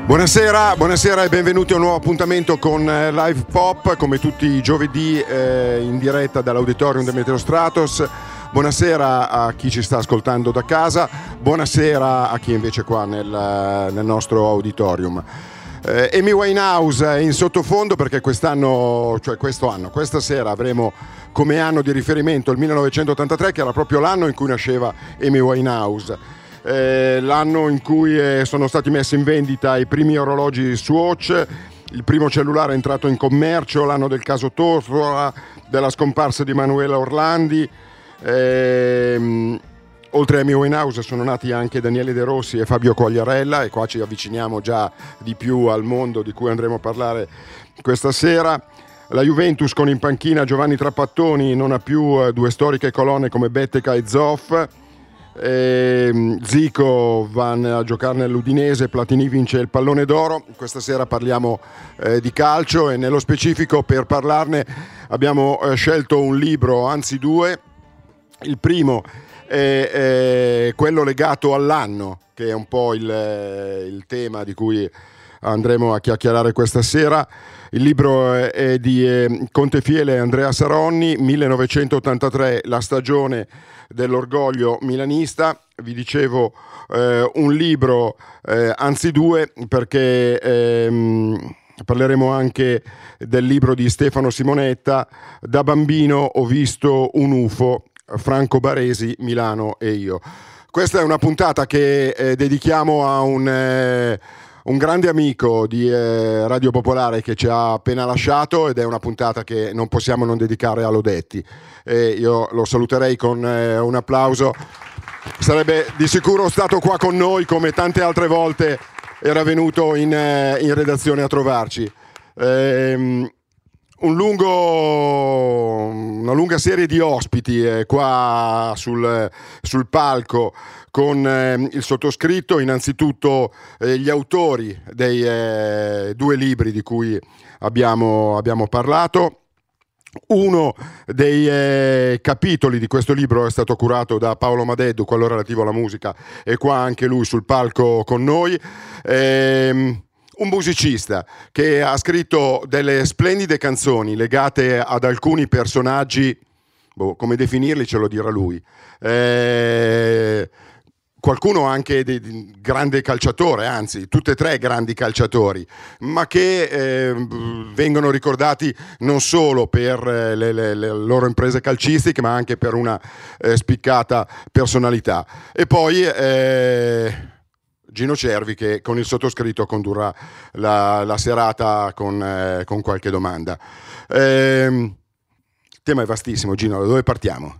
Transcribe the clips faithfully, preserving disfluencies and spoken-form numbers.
Buonasera, buonasera e benvenuti a un nuovo appuntamento con Live Pop, come tutti i giovedì eh, in diretta dall'Auditorium del Meteo Stratos. Buonasera a chi ci sta ascoltando da casa, buonasera a chi invece è qua nel, nel nostro auditorium. Eh, Amy Winehouse è in sottofondo perché quest'anno, cioè questo anno, questa sera avremo come anno di riferimento il millenovecentottantatré, che era proprio l'anno in cui nasceva Amy Winehouse. Eh, l'anno in cui eh, sono stati messi in vendita i primi orologi Swatch, il primo cellulare è entrato in commercio, l'anno del caso Tortora, della scomparsa di Manuela Orlandi. Eh, oltre a Amy Winehouse sono nati anche Daniele De Rossi e Fabio Quagliarella, e qua ci avviciniamo già di più al mondo di cui andremo a parlare questa sera. La Juventus con in panchina Giovanni Trapattoni non ha più eh, due storiche colonne come Bettega e Zoff. Eh, Zico va a giocare nell'Udinese, Platini vince il pallone d'oro. Questa sera parliamo eh, di calcio e nello specifico per parlarne abbiamo eh, scelto un libro, anzi due. Il primo è, è quello legato all'anno, che è un po' il, il tema di cui andremo a chiacchierare questa sera. Il libro è di eh, Contefiele e Andrea Saronni, millenovecentottantatré, la stagione dell'orgoglio milanista. Vi dicevo eh, un libro, eh, anzi due, perché ehm, parleremo anche del libro di Stefano Simonetta, Da bambino ho visto un U F O, Franco Baresi, Milano e io. Questa è una puntata che eh, dedichiamo a un... Eh, un grande amico di eh, Radio Popolare che ci ha appena lasciato, ed è una puntata che non possiamo non dedicare a Lodetti. E io lo saluterei con eh, un applauso. Sarebbe di sicuro stato qua con noi, come tante altre volte era venuto in, eh, in redazione a trovarci. Ehm, un lungo, una lunga serie di ospiti eh, qua sul, sul palco, con eh, il sottoscritto, innanzitutto eh, gli autori dei eh, due libri di cui abbiamo, abbiamo parlato. Uno dei eh, capitoli di questo libro è stato curato da Paolo Madeddu, quello relativo alla musica, e qua anche lui sul palco con noi. Ehm, un musicista che ha scritto delle splendide canzoni legate ad alcuni personaggi, boh, come definirli ce lo dirà lui. Eh, qualcuno anche di, di grande calciatore, anzi tutte e tre grandi calciatori, ma che eh, vengono ricordati non solo per eh, le, le, le loro imprese calcistiche, ma anche per una eh, spiccata personalità. E poi eh, Gino Cervi, che con il sottoscritto condurrà la, la serata con, eh, con qualche domanda. Eh, il tema è vastissimo, Gino, da dove partiamo?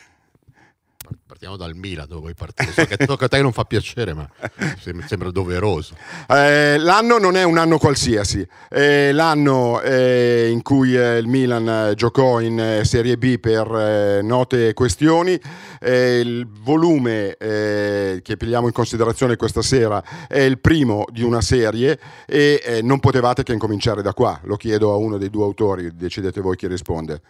Partiamo dal Milan, dove vuoi partire? So che tocca a te non fa piacere, ma mi sembra doveroso. Eh, l'anno non è un anno qualsiasi, è l'anno eh, in cui eh, il Milan eh, giocò in eh, Serie B per eh, note questioni. Eh, il volume eh, che pigliamo in considerazione questa sera è il primo di una serie e eh, non potevate che incominciare da qua. Lo chiedo a uno dei due autori, decidete voi chi risponde.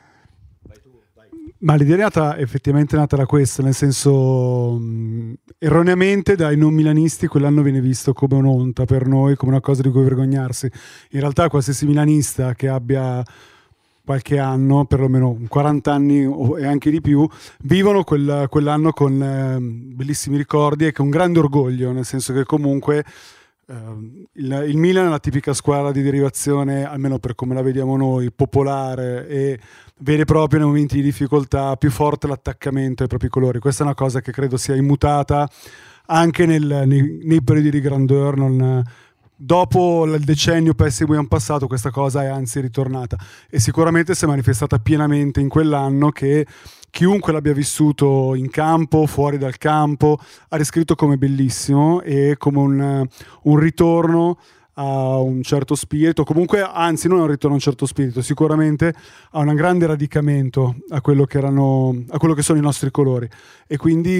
Ma l'idea è nata, effettivamente è nata da questo, nel senso mh, erroneamente dai non milanisti quell'anno viene visto come un'onta per noi, come una cosa di cui vergognarsi. In realtà qualsiasi milanista che abbia qualche anno, perlomeno quaranta anni e anche di più, vivono quel, quell'anno con eh, bellissimi ricordi e con grande orgoglio, nel senso che comunque Uh, il, il Milan è la tipica squadra di derivazione, almeno per come la vediamo noi, popolare, e vede proprio nei momenti di difficoltà più forte l'attaccamento ai propri colori. Questa è una cosa che credo sia immutata anche nel, nei, nei periodi di grandeur. Non, dopo il decennio pessimo che hanno passato, questa cosa è anzi ritornata, e sicuramente si è manifestata pienamente in quell'anno, che chiunque l'abbia vissuto in campo, fuori dal campo, ha descritto come bellissimo e come un, un ritorno a un certo spirito, comunque anzi non a un ritorno a un certo spirito, sicuramente a un grande radicamento a quello che erano, a quello che sono i nostri colori. E quindi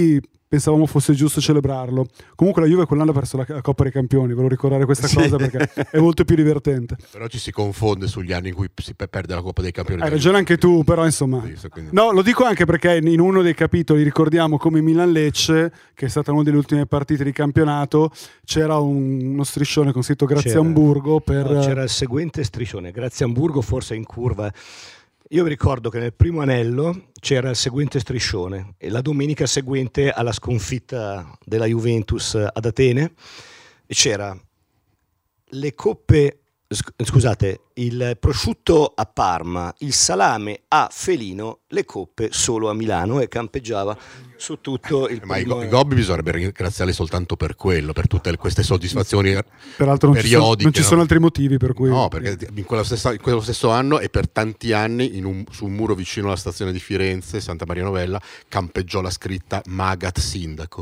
pensavamo fosse giusto celebrarlo. Comunque la Juve quell'anno ha perso la, la Coppa dei Campioni, volevo ricordare questa Sì. cosa perché è molto più divertente. Però ci si confonde sugli anni in cui si pe- perde la Coppa dei Campioni. Hai ragione anche tu, però insomma... Sì, quindi- No, lo dico anche perché in uno dei capitoli ricordiamo come Milan-Lecce, che è stata una delle ultime partite di campionato, c'era un- uno striscione con scritto Grazie C'era- Hamburgo per... No, c'era il seguente striscione, grazie Hamburgo forse in curva. Io vi ricordo che nel primo anello c'era il seguente striscione e la domenica seguente alla sconfitta della Juventus ad Atene c'era le coppe, sc- scusate, il prosciutto a Parma, il salame a Felino, le coppe solo a Milano, e campeggiava su tutto il Ma i, primo go- i Gobbi bisognerebbe ringraziarli soltanto per quello, per tutte le- queste soddisfazioni Peraltro non ci, sono, periodiche. non ci no? sono altri motivi per cui... No, perché in, quella stessa- in quello stesso anno e per tanti anni in un- su un muro vicino alla stazione di Firenze, Santa Maria Novella, campeggiò la scritta Magat Sindaco.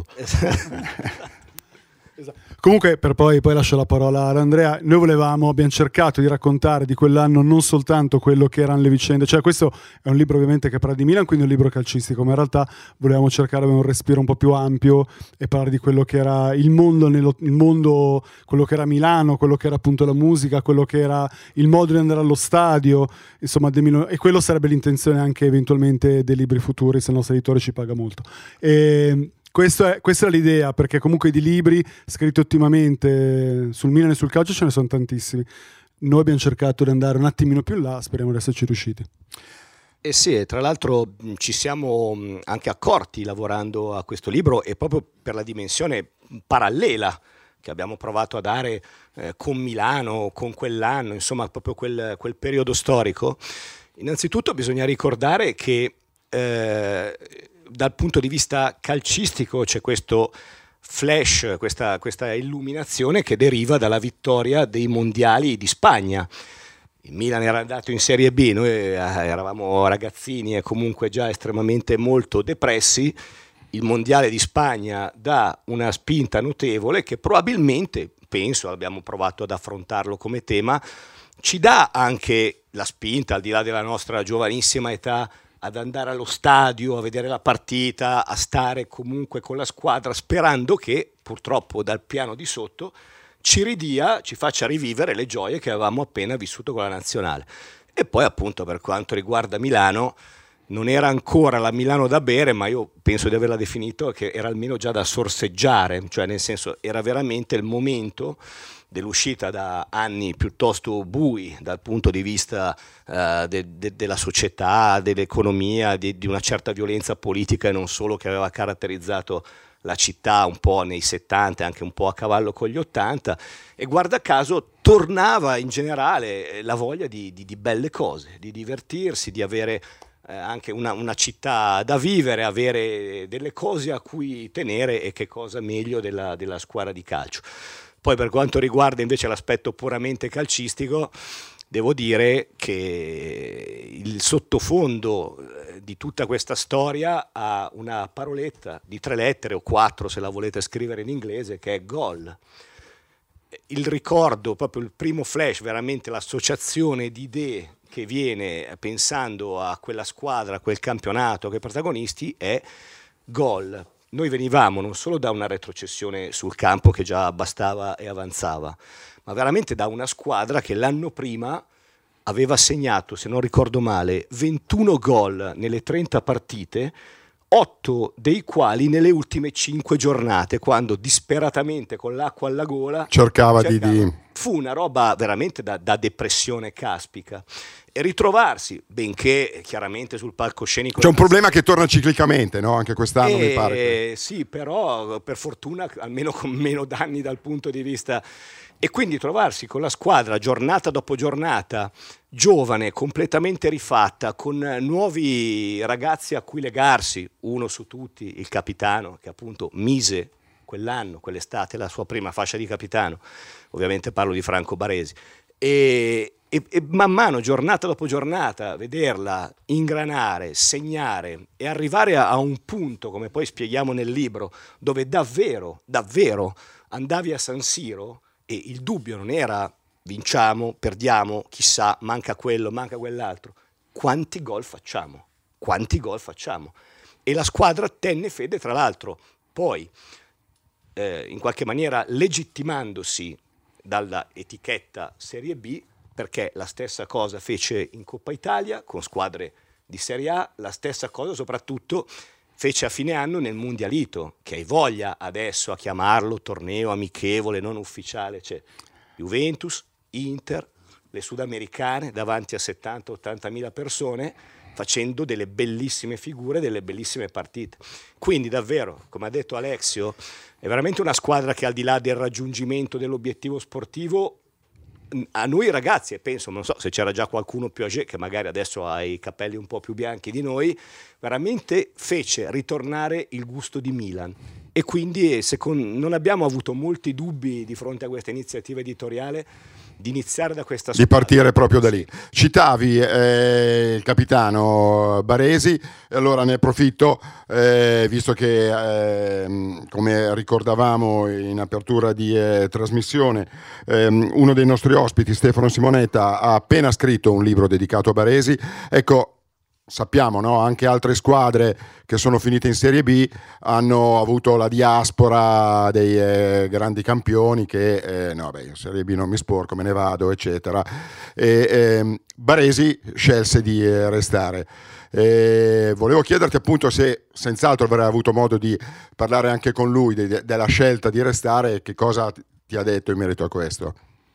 Esatto. Comunque, per poi, poi lascio la parola ad Andrea. Noi volevamo, abbiamo cercato di raccontare di quell'anno non soltanto quello che erano le vicende, cioè questo è un libro ovviamente che parla di Milan, quindi è un libro calcistico, ma in realtà volevamo cercare di avere un respiro un po' più ampio e parlare di quello che era il mondo, nello, il mondo, quello che era Milano, quello che era appunto la musica, quello che era il modo di andare allo stadio, insomma, De Milo- e quello sarebbe l'intenzione anche eventualmente dei libri futuri, se il nostro editore ci paga molto. E, Questo è, questa è l'idea, perché comunque di libri scritti ottimamente sul Milan e sul calcio ce ne sono tantissimi. Noi abbiamo cercato di andare un attimino più in là, speriamo di esserci riusciti. Eh sì, tra l'altro mh, ci siamo mh, anche accorti lavorando a questo libro, e proprio per la dimensione parallela che abbiamo provato a dare eh, con Milano, con quell'anno, insomma proprio quel, quel periodo storico. Innanzitutto bisogna ricordare che eh, dal punto di vista calcistico c'è questo flash, questa, questa illuminazione che deriva dalla vittoria dei mondiali di Spagna. Il Milan era andato in Serie B, noi eravamo ragazzini e comunque già estremamente molto depressi. Il mondiale di Spagna dà una spinta notevole che probabilmente, penso, abbiamo provato ad affrontarlo come tema, ci dà anche la spinta, al di là della nostra giovanissima età, ad andare allo stadio, a vedere la partita, a stare comunque con la squadra, sperando che purtroppo dal piano di sotto ci ridia, ci faccia rivivere le gioie che avevamo appena vissuto con la nazionale. E poi appunto per quanto riguarda Milano, non era ancora la Milano da bere, ma io penso di averla definito che era almeno già da sorseggiare, cioè nel senso era veramente il momento dell'uscita da anni piuttosto bui dal punto di vista uh, de, de, della società, dell'economia, di, di una certa violenza politica e non solo, che aveva caratterizzato la città un po' nei settanta e anche un po' a cavallo con gli ottanta, e guarda caso tornava in generale la voglia di, di, di belle cose, di divertirsi, di avere eh, anche una, una città da vivere, avere delle cose a cui tenere, e che cosa meglio della, della squadra di calcio. Poi per quanto riguarda invece l'aspetto puramente calcistico, devo dire che il sottofondo di tutta questa storia ha una paroletta di tre lettere o quattro se la volete scrivere in inglese, che è gol. Il ricordo, proprio il primo flash, veramente l'associazione di idee che viene pensando a quella squadra, a quel campionato, a quei protagonisti, è gol. Noi venivamo non solo da una retrocessione sul campo che già bastava e avanzava, ma veramente da una squadra che l'anno prima aveva segnato, se non ricordo male, ventuno gol nelle trenta partite, otto dei quali nelle ultime cinque giornate, quando disperatamente con l'acqua alla gola cercava, cercava. di... di... Fu una roba veramente da, da depressione caspica. E ritrovarsi, benché chiaramente sul palcoscenico... C'è un problema che torna ciclicamente, no? Anche quest'anno eh, mi pare. Che... Sì, però per fortuna almeno con meno danni dal punto di vista... E quindi trovarsi con la squadra giornata dopo giornata, giovane, completamente rifatta, con nuovi ragazzi a cui legarsi, uno su tutti, il capitano, che appunto mise quell'anno, quell'estate, la sua prima fascia di capitano, ovviamente parlo di Franco Baresi, e, e, e man mano, giornata dopo giornata, vederla ingranare, segnare e arrivare a, a un punto, come poi spieghiamo nel libro, dove davvero, davvero andavi a San Siro e il dubbio non era vinciamo, perdiamo, chissà, manca quello, manca quell'altro, quanti gol facciamo, quanti gol facciamo. E la squadra tenne fede, tra l'altro, poi eh, in qualche maniera legittimandosi dalla etichetta Serie B, perché la stessa cosa fece in Coppa Italia con squadre di Serie A, la stessa cosa soprattutto fece a fine anno nel Mundialito, che hai voglia adesso a chiamarlo torneo amichevole, non ufficiale, c'è Juventus, Inter, le sudamericane davanti a settanta ottanta mila persone, facendo delle bellissime figure, delle bellissime partite. Quindi davvero, come ha detto Alexio, è veramente una squadra che al di là del raggiungimento dell'obiettivo sportivo, a noi ragazzi, e penso, non so se c'era già qualcuno più âgé che magari adesso ha i capelli un po' più bianchi di noi, veramente fece ritornare il gusto di Milan. E quindi secondo, non abbiamo avuto molti dubbi di fronte a questa iniziativa editoriale di iniziare da questa squadra. Di partire proprio da lì. Citavi eh, il capitano Baresi, allora ne approfitto, eh, visto che eh, come ricordavamo in apertura di eh, trasmissione, eh, uno dei nostri ospiti, Stefano Simonetta, ha appena scritto un libro dedicato a Baresi. Ecco, sappiamo, no? Anche altre squadre che sono finite in Serie B hanno avuto la diaspora dei eh, grandi campioni che, eh, no beh, in Serie B non mi sporco, me ne vado, eccetera. E, eh, Baresi scelse di eh, restare. E volevo chiederti appunto se senz'altro avrai avuto modo di parlare anche con lui de- de- della scelta di restare e che cosa ti ha detto in merito a questo.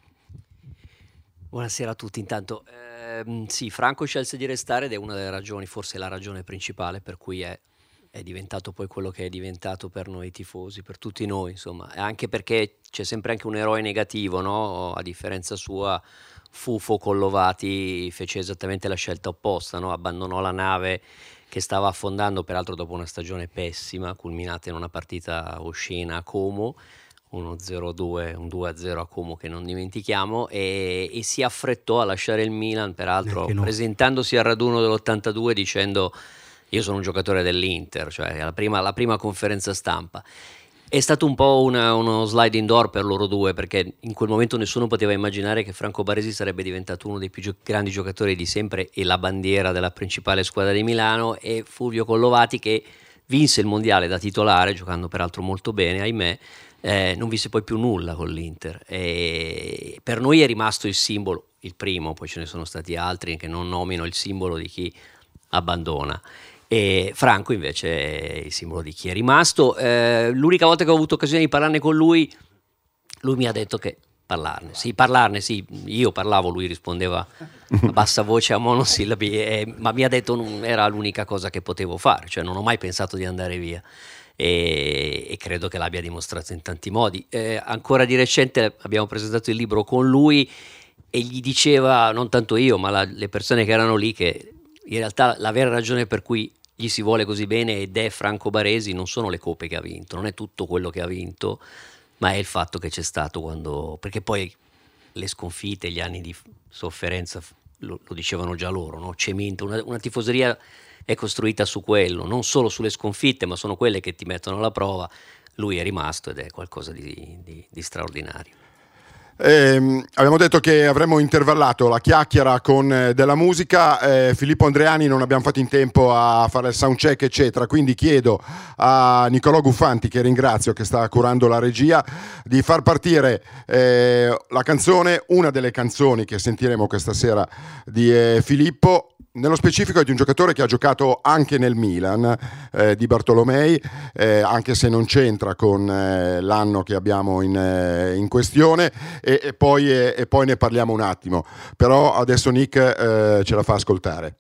Buonasera a tutti intanto. Eh, sì, Franco scelse di restare ed è una delle ragioni, forse la ragione principale per cui è, è diventato poi quello che è diventato per noi tifosi, per tutti noi, insomma. Anche perché c'è sempre anche un eroe negativo, no? A differenza sua, Fufo Collovati fece esattamente la scelta opposta, no? Abbandonò la nave che stava affondando, peraltro dopo una stagione pessima, culminata in una partita oscena a Como, uno zero due, un due a zero a Como che non dimentichiamo, e, e si affrettò a lasciare il Milan, peraltro no. presentandosi al raduno dell'ottantadue dicendo io sono un giocatore dell'Inter, cioè la prima, la prima conferenza stampa. È stato un po' una, uno sliding door per loro due, perché in quel momento nessuno poteva immaginare che Franco Baresi sarebbe diventato uno dei più gio- grandi giocatori di sempre e la bandiera della principale squadra di Milano, e Fulvio Collovati, che vinse il mondiale da titolare, giocando peraltro molto bene, ahimè, Eh, non visse poi più nulla con l'Inter. E per noi è rimasto il simbolo, il primo, poi ce ne sono stati altri che non nomino, il simbolo di chi abbandona, e Franco invece è il simbolo di chi è rimasto. Eh, l'unica volta che ho avuto occasione di parlarne con lui, lui mi ha detto che parlarne, sì, parlarne, sì, io parlavo, lui rispondeva a bassa voce, a monosillabi, eh, ma mi ha detto non era l'unica cosa che potevo fare, cioè non ho mai pensato di andare via. E, e credo che l'abbia dimostrato in tanti modi. Eh, ancora di recente abbiamo presentato il libro con lui e gli diceva, non tanto io ma la, le persone che erano lì, che in realtà la vera ragione per cui gli si vuole così bene ed è Franco Baresi non sono le coppe che ha vinto, non è tutto quello che ha vinto, ma è il fatto che c'è stato quando, perché poi le sconfitte, gli anni di sofferenza lo, lo dicevano già loro, no? Cemento, una, una tifoseria è costruita su quello, non solo sulle sconfitte, ma sono quelle che ti mettono alla prova. Lui è rimasto ed è qualcosa di, di, di straordinario. Eh, abbiamo detto che avremmo intervallato la chiacchiera con eh, della musica. eh, Filippo Andreani non abbiamo fatto in tempo a fare il soundcheck eccetera, quindi chiedo a Nicolò Guffanti, che ringrazio, che sta curando la regia, di far partire eh, la canzone, una delle canzoni che sentiremo questa sera di eh, Filippo. Nello specifico è di un giocatore che ha giocato anche nel Milan, eh, di Bartolomei, eh, anche se non c'entra con eh, l'anno che abbiamo in, eh, in questione, e, e, poi, e, e poi ne parliamo un attimo. Però adesso Nick eh, ce la fa ascoltare.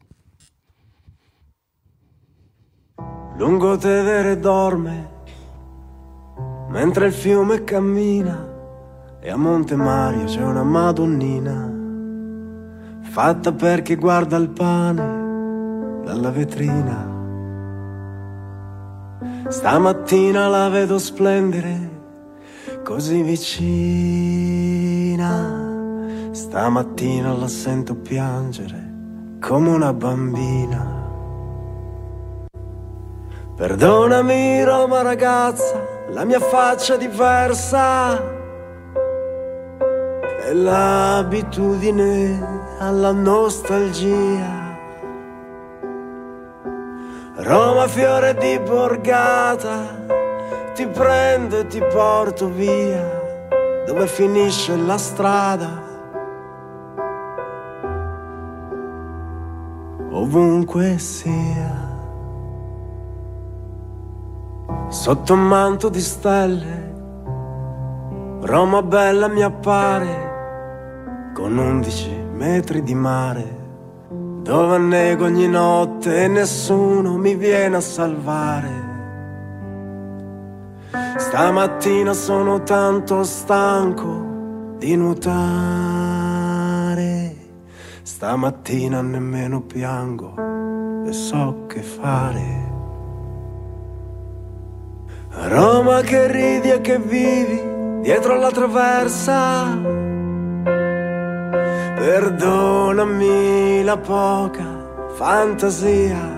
Lungotevere dorme mentre il fiume cammina e a Monte Mario c'è una Madonnina fatta perché guarda il pane dalla vetrina. Stamattina la vedo splendere così vicina, stamattina la sento piangere come una bambina. Perdonami Roma ragazza, la mia faccia diversa è l'abitudine alla nostalgia. Roma fiore di borgata, ti prendo e ti porto via dove finisce la strada. Ovunque sia, sotto un manto di stelle, Roma bella mi appare, con undici metri di mare, dove annego ogni notte e nessuno mi viene a salvare. Stamattina sono tanto stanco di nuotare, stamattina nemmeno piango e so che fare. Roma che ridi e che vivi dietro la traversa, perdonami la poca fantasia.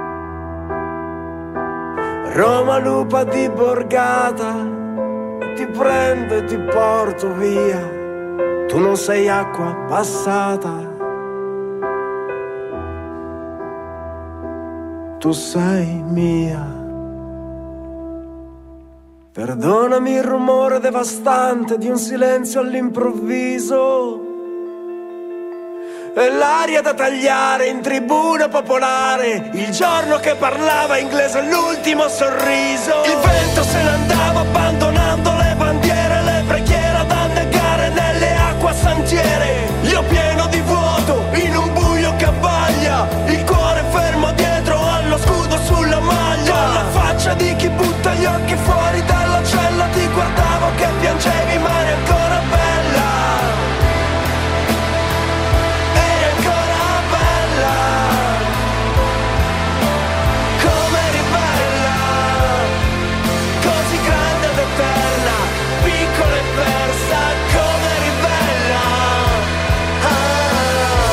Roma lupa di borgata, ti prendo e ti porto via, tu non sei acqua passata, tu sei mia. Perdonami il rumore devastante di un silenzio all'improvviso e l'aria da tagliare in tribuna popolare, il giorno che parlava inglese l'ultimo sorriso. Il vento se ne andava abbandonando le bandiere, le preghiere da annegare nelle acque santiere. Io pieno di vuoto in un buio che abbaglia, il cuore fermo dietro allo scudo sulla maglia, con la faccia di chi butta gli occhi fuori dalla cella. Ti guardavo che piangevi ma eri ancora bella, eri ancora bella, come eri bella, così grande ed eterna, piccola e persa, come eri bella. Ah.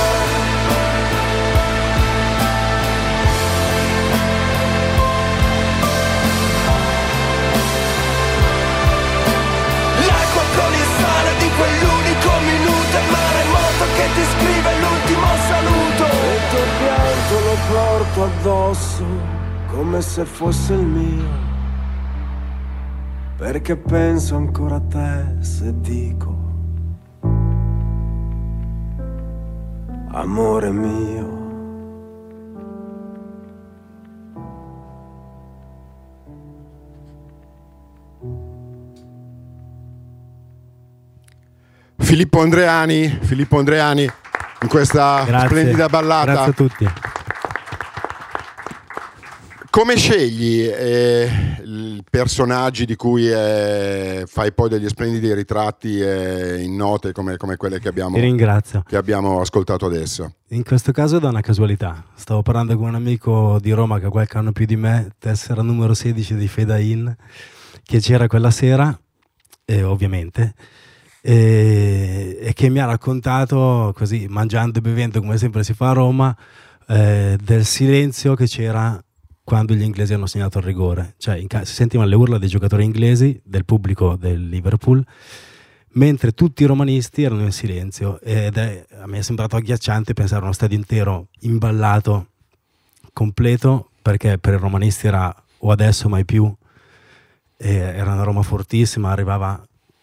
L'acqua con il sale di quell'unico minuto, il maremoto che ti scrive l'ultimo saluto. E il tuo pianto lo porto addosso come se fosse il mio, perché penso ancora a te se dico amore mio. Filippo Andreani, Filippo Andreani in questa Grazie. splendida ballata. Grazie a tutti. Come scegli eh, i personaggi di cui eh, fai poi degli splendidi ritratti eh, in note come, come quelle che abbiamo, Ti ringrazio. che abbiamo ascoltato adesso? In questo caso è da una casualità. Stavo parlando con un amico di Roma che ha qualche anno più di me, tessera numero sedici di Feda In, che c'era quella sera, eh, ovviamente, e, e che mi ha raccontato, così mangiando e bevendo come sempre si fa a Roma, eh, del silenzio che c'era quando gli inglesi hanno segnato il rigore. Cioè in ca- si sentivano le urla dei giocatori inglesi, del pubblico del Liverpool, mentre tutti i romanisti erano in silenzio, ed è, a me è sembrato agghiacciante pensare a uno stadio intero imballato, completo, perché per i romanisti era o adesso mai più, e era una Roma fortissima, arrivava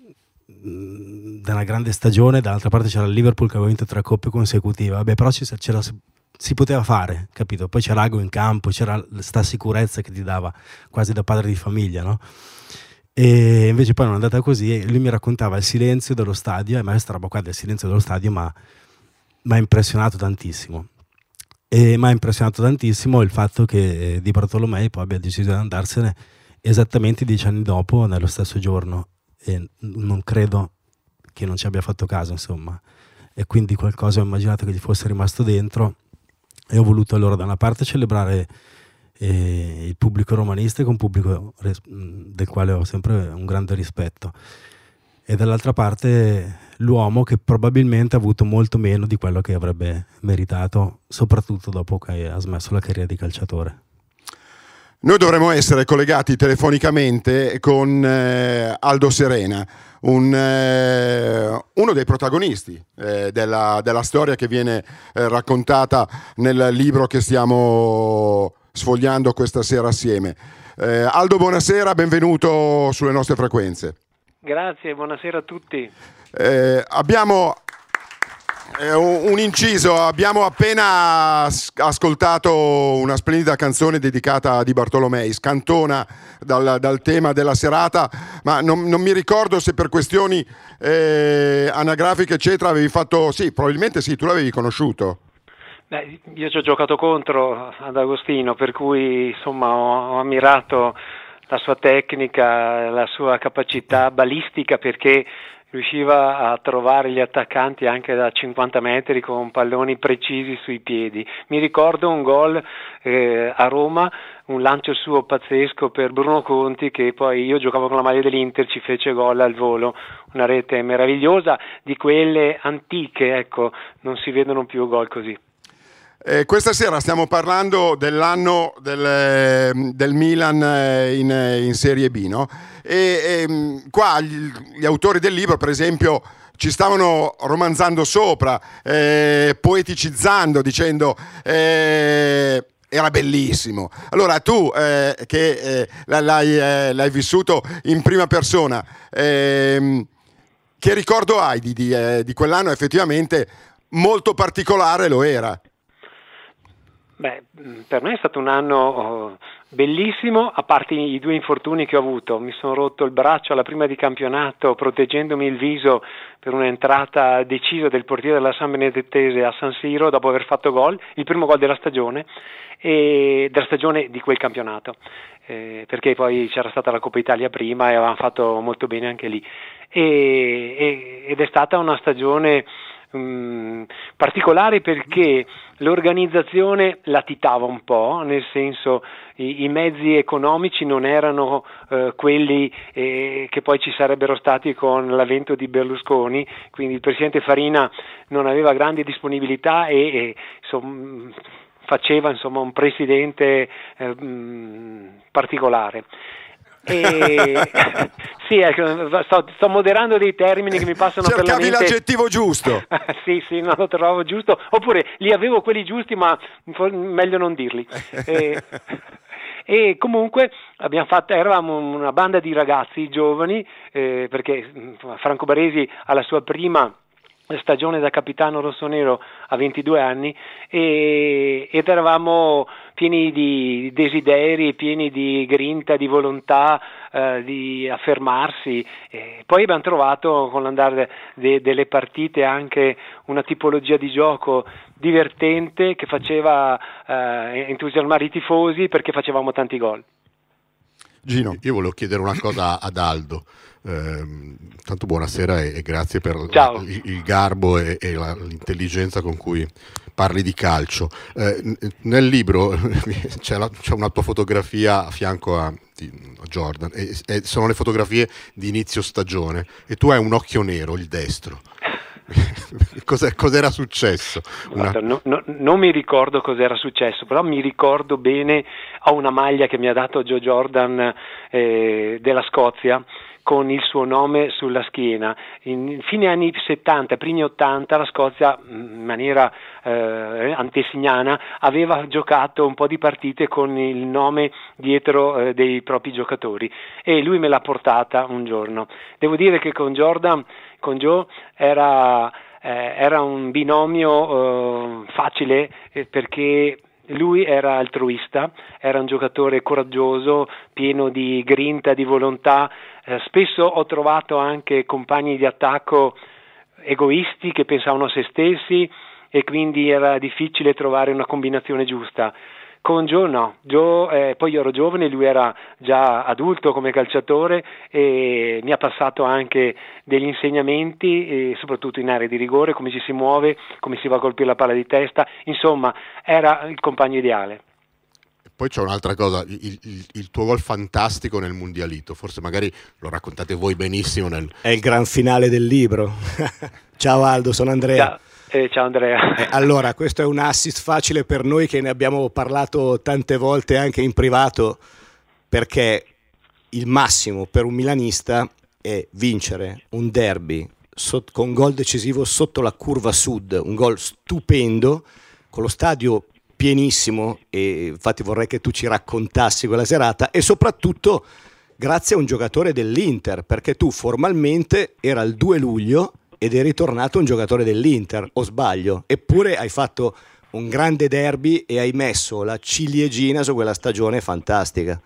mh, da una grande stagione, dall'altra parte c'era il Liverpool che aveva vinto tre coppe consecutive. Vabbè, però ci, c'era, si poteva fare, capito? Poi c'era Ago in campo, c'era sta sicurezza che ti dava quasi da padre di famiglia, no? E invece poi non è andata così, e lui mi raccontava il silenzio dello stadio, e a me questa roba qua del silenzio dello stadio mi ha impressionato tantissimo. E mi ha impressionato tantissimo il fatto che Di Bartolomei poi abbia deciso di andarsene esattamente dieci anni dopo, nello stesso giorno, e non credo che non ci abbia fatto caso, insomma, e quindi qualcosa ho immaginato che gli fosse rimasto dentro, e ho voluto allora da una parte celebrare eh, il pubblico romanista, che è un pubblico res- del quale ho sempre un grande rispetto, e dall'altra parte l'uomo che probabilmente ha avuto molto meno di quello che avrebbe meritato, soprattutto dopo che ha smesso la carriera di calciatore. Noi dovremmo essere collegati telefonicamente con eh, Aldo Serena, un, eh, uno dei protagonisti eh, della, della storia che viene eh, raccontata nel libro che stiamo sfogliando questa sera assieme. Eh, Aldo, buonasera, benvenuto sulle nostre frequenze. Grazie, buonasera a tutti. Eh, abbiamo eh, un inciso, abbiamo appena ascoltato una splendida canzone dedicata a Di Bartolomei, scantona dal, dal tema della serata, ma non, non mi ricordo se per questioni eh, anagrafiche eccetera avevi fatto, sì, probabilmente sì, tu l'avevi conosciuto. Beh, io ci ho giocato contro ad Agostino, per cui insomma ho, ho ammirato la sua tecnica, la sua capacità balistica, perché riusciva a trovare gli attaccanti anche da cinquanta metri con palloni precisi sui piedi. Mi ricordo un gol eh, a Roma, un lancio suo pazzesco per Bruno Conti, che poi io giocavo con la maglia dell'Inter, ci fece gol al volo, una rete meravigliosa, di quelle antiche, ecco, non si vedono più gol così. Eh, questa sera stiamo parlando dell'anno del, del Milan in, in Serie B, no? E, e qua gli, gli autori del libro, per esempio, ci stavano romanzando sopra, eh, poeticizzando, dicendo eh, era bellissimo. Allora tu eh, che eh, l'hai, eh, l'hai vissuto in prima persona, eh, che ricordo hai di, di, eh, di quell'anno? Effettivamente molto particolare lo era. Beh, per me è stato un anno oh, bellissimo, a parte i due infortuni che ho avuto. Mi sono rotto il braccio alla prima di campionato proteggendomi il viso per un'entrata decisa del portiere della San Benedettese a San Siro dopo aver fatto gol, il primo gol della stagione, e della stagione di quel campionato, eh, perché poi c'era stata la Coppa Italia prima e avevamo fatto molto bene anche lì, e, e, ed è stata una stagione particolare perché l'organizzazione latitava un po', nel senso i, i mezzi economici non erano eh, quelli eh, che poi ci sarebbero stati con l'avvento di Berlusconi, quindi il presidente Farina non aveva grandi disponibilità e, e insomma, faceva insomma un presidente eh, mh, particolare. E sì, ecco, sto, sto moderando dei termini che mi passano per la mente. Cercavi l'aggettivo giusto. Sì, sì, non lo trovavo giusto, oppure li avevo quelli giusti ma meglio non dirli. e, e comunque abbiamo fatto, eravamo una banda di ragazzi giovani, eh, perché Franco Baresi alla sua prima stagione da capitano rossonero a ventidue anni, e, ed eravamo pieni di desideri, pieni di grinta, di volontà eh, di affermarsi. E poi abbiamo trovato con l'andare de, delle partite anche una tipologia di gioco divertente che faceva eh, entusiasmare i tifosi, perché facevamo tanti gol. Gino, io volevo chiedere una cosa ad Aldo. Eh, tanto buonasera e, e grazie per il, il garbo e, e la, l'intelligenza con cui parli di calcio. Eh, nel libro c'è, la, c'è una tua fotografia a fianco a, di, a Jordan e, e sono le fotografie di inizio stagione e tu hai un occhio nero, il destro. Cos'è, cos'era successo? Una... Guarda, no, no, non mi ricordo cos'era successo, però mi ricordo bene, ho una maglia che mi ha dato Joe Jordan eh, della Scozia con il suo nome sulla schiena. In fine anni settanta, primi ottanta, la Scozia in maniera eh, antesignana aveva giocato un po' di partite con il nome dietro eh, dei propri giocatori, e lui me l'ha portata un giorno. Devo dire che con Jordan, con Joe, era, eh, era un binomio eh, facile eh, perché lui era altruista, era un giocatore coraggioso, pieno di grinta, di volontà. Eh, spesso ho trovato anche compagni di attacco egoisti che pensavano a se stessi, e quindi era difficile trovare una combinazione giusta. Con Joe no, Joe, eh, poi io ero giovane, lui era già adulto come calciatore e mi ha passato anche degli insegnamenti, eh, soprattutto in area di rigore, come ci si muove, come si va a colpire la palla di testa, insomma era il compagno ideale. Poi c'è un'altra cosa, il, il, il tuo gol fantastico nel Mundialito, forse magari lo raccontate voi benissimo. Nel... È il gran finale del libro. Ciao Aldo, sono Andrea. Ciao. Eh, ciao Andrea. Eh, allora, questo è un assist facile per noi, che ne abbiamo parlato tante volte anche in privato, perché il massimo per un milanista è vincere un derby sot- con gol decisivo sotto la curva sud, un gol stupendo, con lo stadio pienissimo, e infatti vorrei che tu ci raccontassi quella serata, e soprattutto grazie a un giocatore dell'Inter, perché tu formalmente era il due luglio ed eri tornato un giocatore dell'Inter, o sbaglio? Eppure hai fatto un grande derby e hai messo la ciliegina su quella stagione fantastica.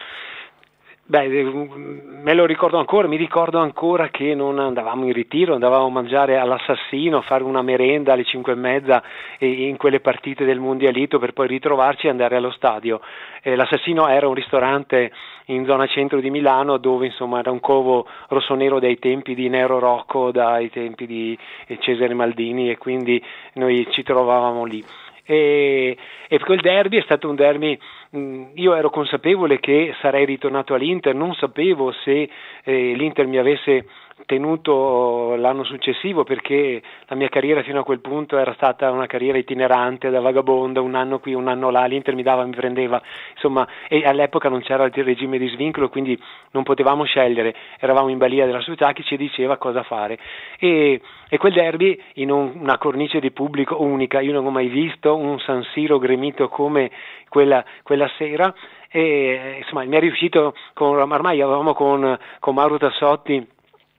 Beh, me lo ricordo ancora, mi ricordo ancora che non andavamo in ritiro, andavamo a mangiare all'Assassino, a fare una merenda alle cinque e mezza in quelle partite del Mondialito, per poi ritrovarci e andare allo stadio. Eh, L'Assassino era un ristorante in zona centro di Milano, dove insomma era un covo rossonero dai tempi di Nero Rocco, dai tempi di Cesare Maldini, e quindi noi ci trovavamo lì. E, e quel derby è stato un derby, mh, io ero consapevole che sarei ritornato all'Inter, non sapevo se eh, l'Inter mi avesse tenuto l'anno successivo, perché la mia carriera fino a quel punto era stata una carriera itinerante, da vagabonda, un anno qui, un anno là, l'Inter mi dava, mi prendeva, insomma, e all'epoca non c'era il regime di svincolo, quindi non potevamo scegliere, eravamo in balia della società che ci diceva cosa fare, e, e quel derby in un, una cornice di pubblico unica, io non ho mai visto un San Siro gremito come quella, quella sera, e insomma mi è riuscito, con, ormai avevamo con, con Mauro Tassotti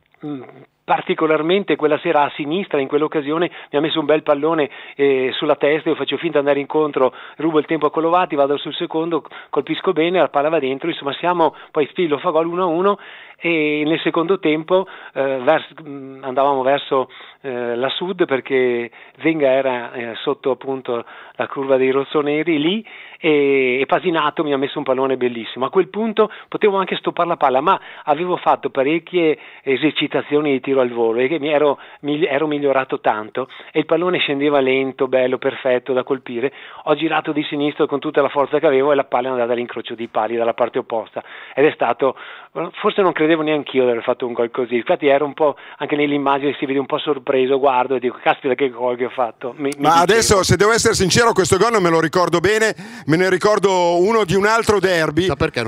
particolarmente quella sera a sinistra, in quell'occasione mi ha messo un bel pallone eh, sulla testa, io faccio finta di andare incontro, rubo il tempo a Colovati, vado sul secondo, colpisco bene, la palla va dentro, insomma siamo, poi Spillo fa gol uno a uno, e nel secondo tempo eh, vers- andavamo verso eh, la sud, perché Zenga era eh, sotto appunto la curva dei rossoneri lì, e, e Pasinato mi ha messo un pallone bellissimo. A quel punto potevo anche stoppare la palla, ma avevo fatto parecchie esercitazioni di tiro al volo e che mi ero, mi, ero migliorato tanto, e il pallone scendeva lento, bello, perfetto da colpire. Ho girato di sinistro con tutta la forza che avevo e la palla è andata all'incrocio dei pali dalla parte opposta, ed è stato, forse non credevo neanch'io di aver fatto un gol così, infatti ero un po', anche nell'immagine si vede un po' sorpreso, guardo e dico caspita che gol che ho fatto. Mi, mi ma dicevo. Adesso, se devo essere sincero, questo gol non me lo ricordo bene, me ne ricordo uno di un altro derby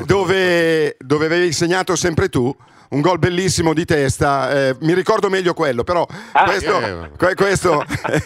dove, dove avevi segnato sempre tu un gol bellissimo di testa, eh, mi ricordo meglio quello, però ah, questo, eh, questo...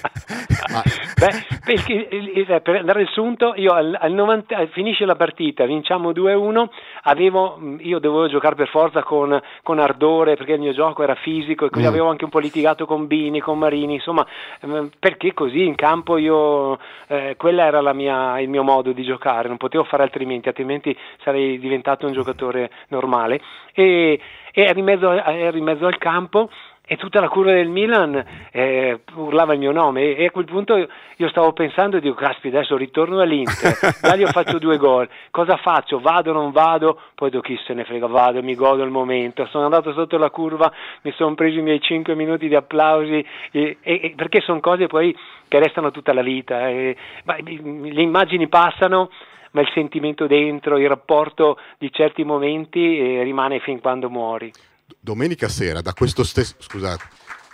Beh, per andare al sunto, io al, al novanta, finisce la partita, vinciamo due a uno, avevo, io dovevo giocare per forza con, con ardore, perché il mio gioco era fisico, e quindi mm. avevo anche un po' litigato con Bini, con Marini, insomma, perché così in campo io, eh, quella era la mia, il mio modo di giocare, non potevo fare altrimenti, altrimenti sarei diventato un giocatore normale, e e ero in mezzo, ero in mezzo al campo, e tutta la curva del Milan eh, urlava il mio nome, e a quel punto io, io stavo pensando e dico caspita, adesso ritorno all'Inter, da lì ho fatto due gol, cosa faccio, vado o non vado? Poi do chi se ne frega, vado, mi godo il momento, sono andato sotto la curva, mi sono preso i miei cinque minuti di applausi, e, e, perché sono cose poi che restano tutta la vita, e, ma, le immagini passano, ma il sentimento dentro, il rapporto di certi momenti eh, rimane fin quando muori. Domenica sera, da questo stesso... scusate.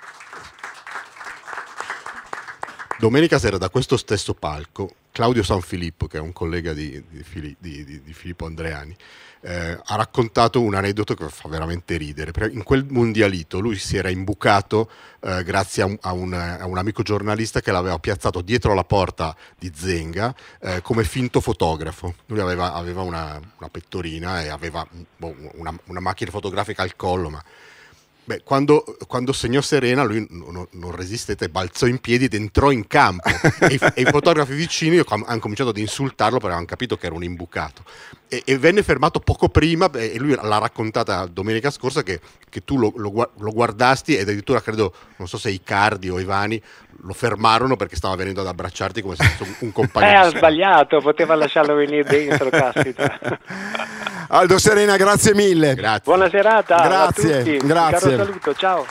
Domenica sera, da questo stesso palco, Claudio Sanfilippo, che è un collega di, di, Fili, di, di, di Filippo Andreani, eh, ha raccontato un aneddoto che fa veramente ridere. Perché in quel mondialito lui si era imbucato eh, grazie a un, a, un, a un amico giornalista che l'aveva piazzato dietro la porta di Zenga eh, come finto fotografo. Lui aveva, aveva una, una pettorina e aveva boh, una, una macchina fotografica al collo, ma... Beh, quando, quando segnò Serena lui non, non resistette, balzò in piedi ed entrò in campo e, i, e i fotografi vicini hanno cominciato ad insultarlo perché avevano capito che era un imbucato, e, e venne fermato poco prima, e lui l'ha raccontata domenica scorsa che, che tu lo, lo, lo guardasti, ed addirittura credo, non so se Icardi o Ivani lo fermarono perché stava venendo ad abbracciarti come se fosse un compagno. Eh, ha sbagliato, poteva lasciarlo venire dentro, caspita. Aldo Serena, grazie mille. Grazie. Buona serata. Grazie, a tutti. grazie. Un caro saluto, ciao.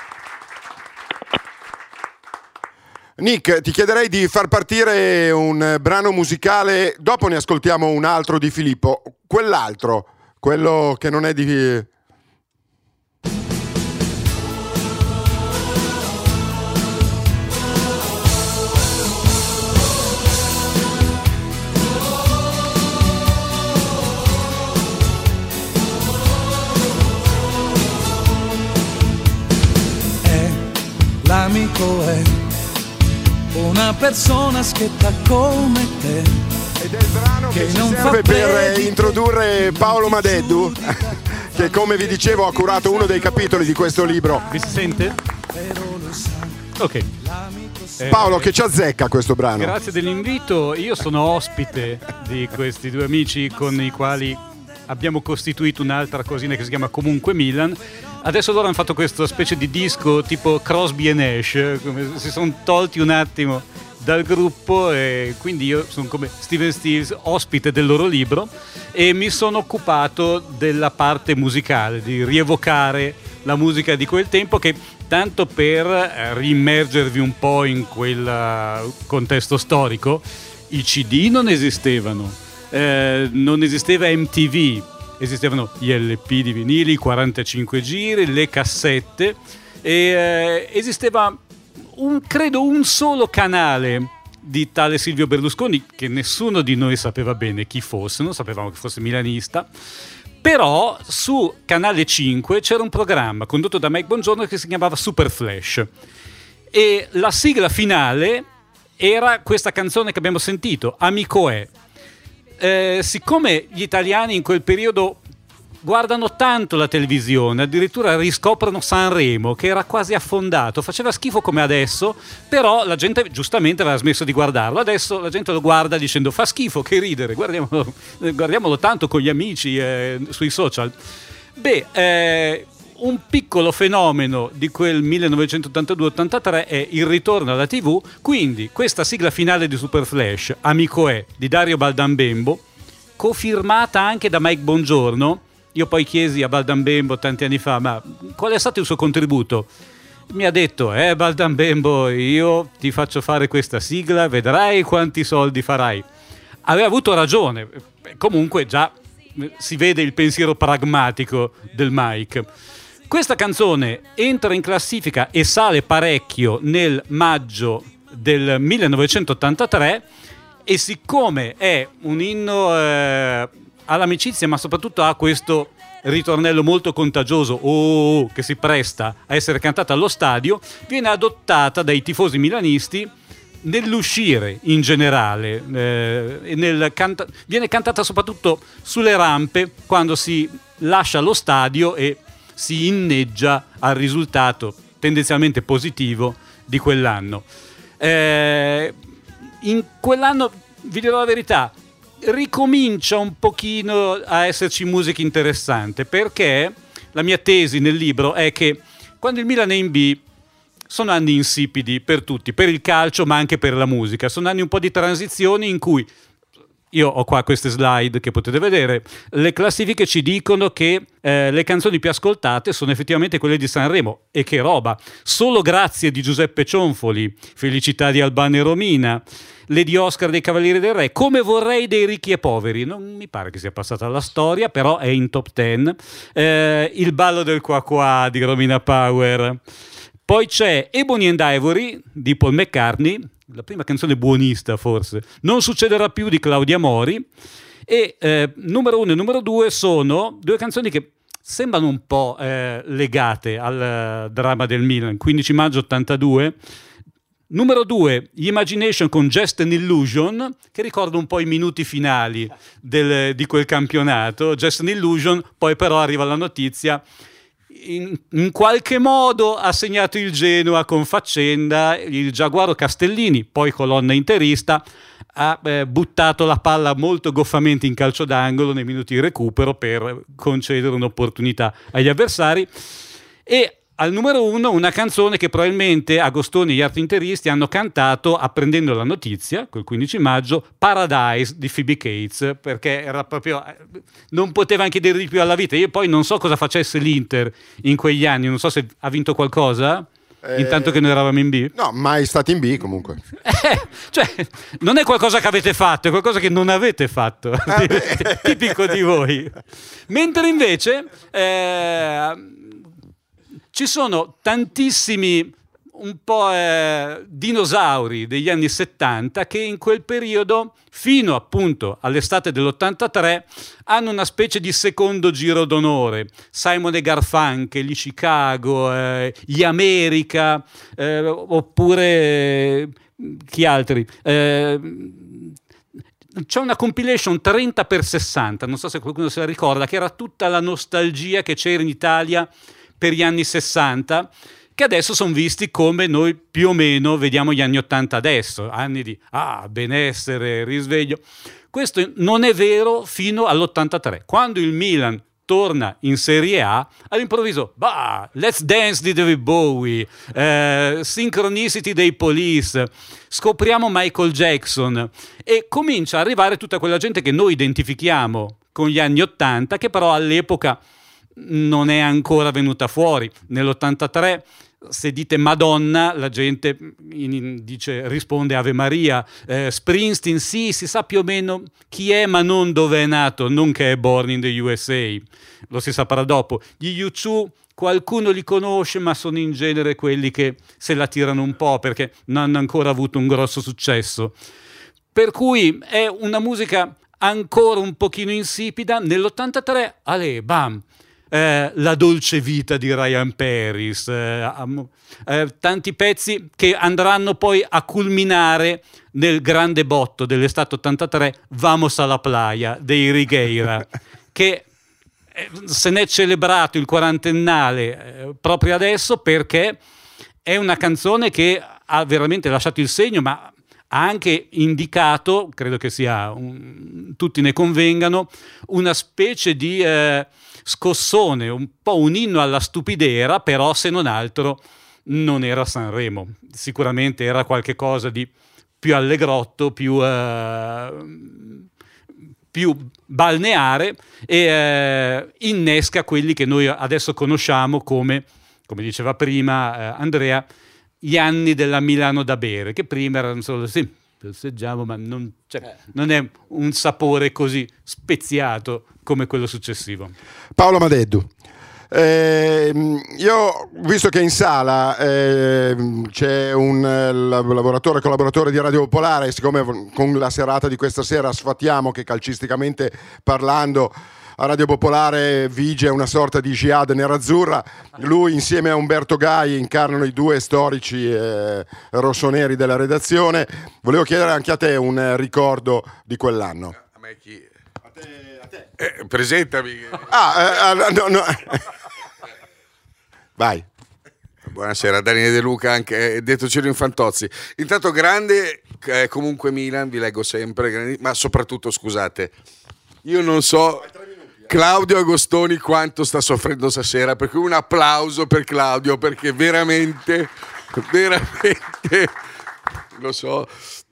Nick, ti chiederei di far partire un brano musicale, dopo ne ascoltiamo un altro di Filippo, quell'altro, quello che non è di... L'amico è una persona schietta come te. Ed è il brano che, che ci serve per introdurre Paolo Madeddu, che come vi dicevo ha curato uno dei capitoli di questo libro. Mi si sente? Ok. Paolo, che ci azzecca questo brano? Grazie dell'invito. Io sono ospite di questi due amici con i quali abbiamo costituito un'altra cosina che si chiama Comunque Milan. Adesso loro hanno fatto questa specie di disco tipo Crosby e Nash, come si sono tolti un attimo dal gruppo, e quindi io sono come Steven Stills, ospite del loro libro, e mi sono occupato della parte musicale, di rievocare la musica di quel tempo, che tanto per riimmergervi un po' in quel contesto storico, i C D non esistevano, eh, non esisteva M T V, esistevano gli L P di vinili, quarantacinque giri, le cassette, e eh, esisteva un, credo un solo canale di tale Silvio Berlusconi, che nessuno di noi sapeva bene chi fosse, non sapevamo che fosse milanista, però su Canale cinque c'era un programma condotto da Mike Bongiorno che si chiamava Super Flash, e la sigla finale era questa canzone che abbiamo sentito, Amico è. Eh, siccome gli italiani in quel periodo guardano tanto la televisione, addirittura riscoprono Sanremo, che era quasi affondato, faceva schifo come adesso, però la gente giustamente aveva smesso di guardarlo. Adesso la gente lo guarda dicendo fa schifo, che ridere, guardiamolo, guardiamolo tanto con gli amici eh, sui social. Beh, eh, un piccolo fenomeno di quel millenovecentottantadue ottantatré è il ritorno alla tivù, quindi questa sigla finale di Super Flash, Amico è, di Dario Baldambembo, cofirmata anche da Mike Bongiorno. Io poi chiesi a Baldambembo tanti anni fa, ma qual è stato il suo contributo? Mi ha detto, eh Baldambembo, io ti faccio fare questa sigla, vedrai quanti soldi farai. Aveva avuto ragione, comunque già si vede il pensiero pragmatico del Mike. Questa canzone entra in classifica e sale parecchio nel maggio del millenovecentottantatré, e siccome è un inno eh, all'amicizia, ma soprattutto ha questo ritornello molto contagioso, oh, che si presta a essere cantata allo stadio, viene adottata dai tifosi milanisti nell'uscire in generale, eh, nel canta- viene cantata soprattutto sulle rampe quando si lascia lo stadio e si inneggia al risultato tendenzialmente positivo di quell'anno. Eh, in quell'anno, vi dirò la verità, ricomincia un pochino a esserci musica interessante, perché la mia tesi nel libro è che quando il Milan è in B sono anni insipidi per tutti, per il calcio ma anche per la musica, sono anni un po' di transizione in cui, io ho qua queste slide che potete vedere, le classifiche ci dicono che eh, le canzoni più ascoltate sono effettivamente quelle di Sanremo, e che roba, Solo grazie di Giuseppe Cionfoli, Felicità di Albano e Romina, Lady Oscar dei Cavalieri del Re, Come vorrei dei Ricchi e Poveri, non mi pare che sia passata alla storia, però è in top dieci, eh, Il ballo del qua qua di Romina Power, poi c'è Ebony and Ivory di Paul McCartney, la prima canzone buonista forse, Non succederà più di Claudia Mori, e eh, numero uno e numero due sono due canzoni che sembrano un po' eh, legate al uh, dramma del Milan, quindici maggio ottantadue. Numero due, Imagination con Just an Illusion, che ricorda un po' i minuti finali del, di quel campionato. Just an Illusion, poi però arriva la notizia, in, in qualche modo ha segnato il Genoa con faccenda, il Giaguaro Castellini, poi colonna interista, ha eh, buttato la palla molto goffamente in calcio d'angolo nei minuti di recupero per concedere un'opportunità agli avversari. E al numero uno una canzone che probabilmente Agostoni e gli altri interisti hanno cantato apprendendo la notizia, quel quindici maggio, Paradise di Phoebe Cates, perché era proprio, non poteva anche dire di più alla vita. Io poi non so cosa facesse l'Inter in quegli anni, non so se ha vinto qualcosa, eh, intanto che noi eravamo in B. No, mai stati in B comunque. Eh, cioè, non è qualcosa che avete fatto, è qualcosa che non avete fatto, ah, tipico di voi. Mentre invece... Eh, ci sono tantissimi un po' eh, dinosauri degli anni settanta che in quel periodo, fino appunto all'estate dell'ottantatré, hanno una specie di secondo giro d'onore. Simon e Garfunkel, gli Chicago, eh, gli America, eh, oppure chi altri? Eh, c'è una compilation trenta per sessanta, non so se qualcuno se la ricorda, che era tutta la nostalgia che c'era in Italia per gli anni sessanta, che adesso sono visti come noi più o meno vediamo gli anni ottanta adesso, anni di ah, benessere, risveglio. Questo non è vero fino all'ottantatré, quando il Milan torna in Serie A, all'improvviso, bah, Let's Dance di David Bowie, eh, Synchronicity dei Police, scopriamo Michael Jackson e comincia a arrivare tutta quella gente che noi identifichiamo con gli anni ottanta, che però all'epoca non è ancora venuta fuori. Nell'ottantatré, se dite Madonna, la gente in, in, dice, risponde Ave Maria. eh, Springsteen, sì, si sa più o meno chi è, ma non dove è nato, non che è born in the U S A, lo si saprà dopo. Gli U due qualcuno li conosce, ma sono in genere quelli che se la tirano un po' perché non hanno ancora avuto un grosso successo, per cui è una musica ancora un pochino insipida. Nell'ottantatré, ale, bam, Eh, La dolce vita di Ryan Paris, eh, eh, tanti pezzi che andranno poi a culminare nel grande botto dell'estate ottantatré, Vamos a la playa dei Righeira, che eh, se n'è celebrato il quarantennale eh, proprio adesso, perché è una canzone che ha veramente lasciato il segno, ma ha anche indicato, credo che sia un, tutti ne convengano, una specie di eh, scossone, un po' un inno alla stupidera, però se non altro non era Sanremo, sicuramente era qualche cosa di più allegrotto, più, eh, più balneare, e eh, innesca quelli che noi adesso conosciamo come, come diceva prima eh, Andrea, gli anni della Milano da bere, che prima erano solo sì, festeggiamo, ma non, cioè, eh. non è un sapore così speziato come quello successivo. Paolo Madeddu, eh, io visto che in sala eh, c'è un eh, lavoratore, collaboratore di Radio Popolare, siccome con la serata di questa sera sfatiamo che calcisticamente parlando a Radio Popolare vige una sorta di jihad nerazzurra, lui insieme a Umberto Gai incarnano i due storici eh, rossoneri della redazione. Volevo chiedere anche a te un ricordo di quell'anno. A me chi? A te, a te. Eh, presentami. Ah, eh, no, no. Vai. Buonasera, Daniele De Luca, anche detto Ciro Infantozzi. Intanto grande, eh, comunque Milan, vi leggo sempre, ma soprattutto scusate, io non so Claudio Agostoni quanto sta soffrendo stasera, per cui un applauso per Claudio, perché veramente, veramente, lo so.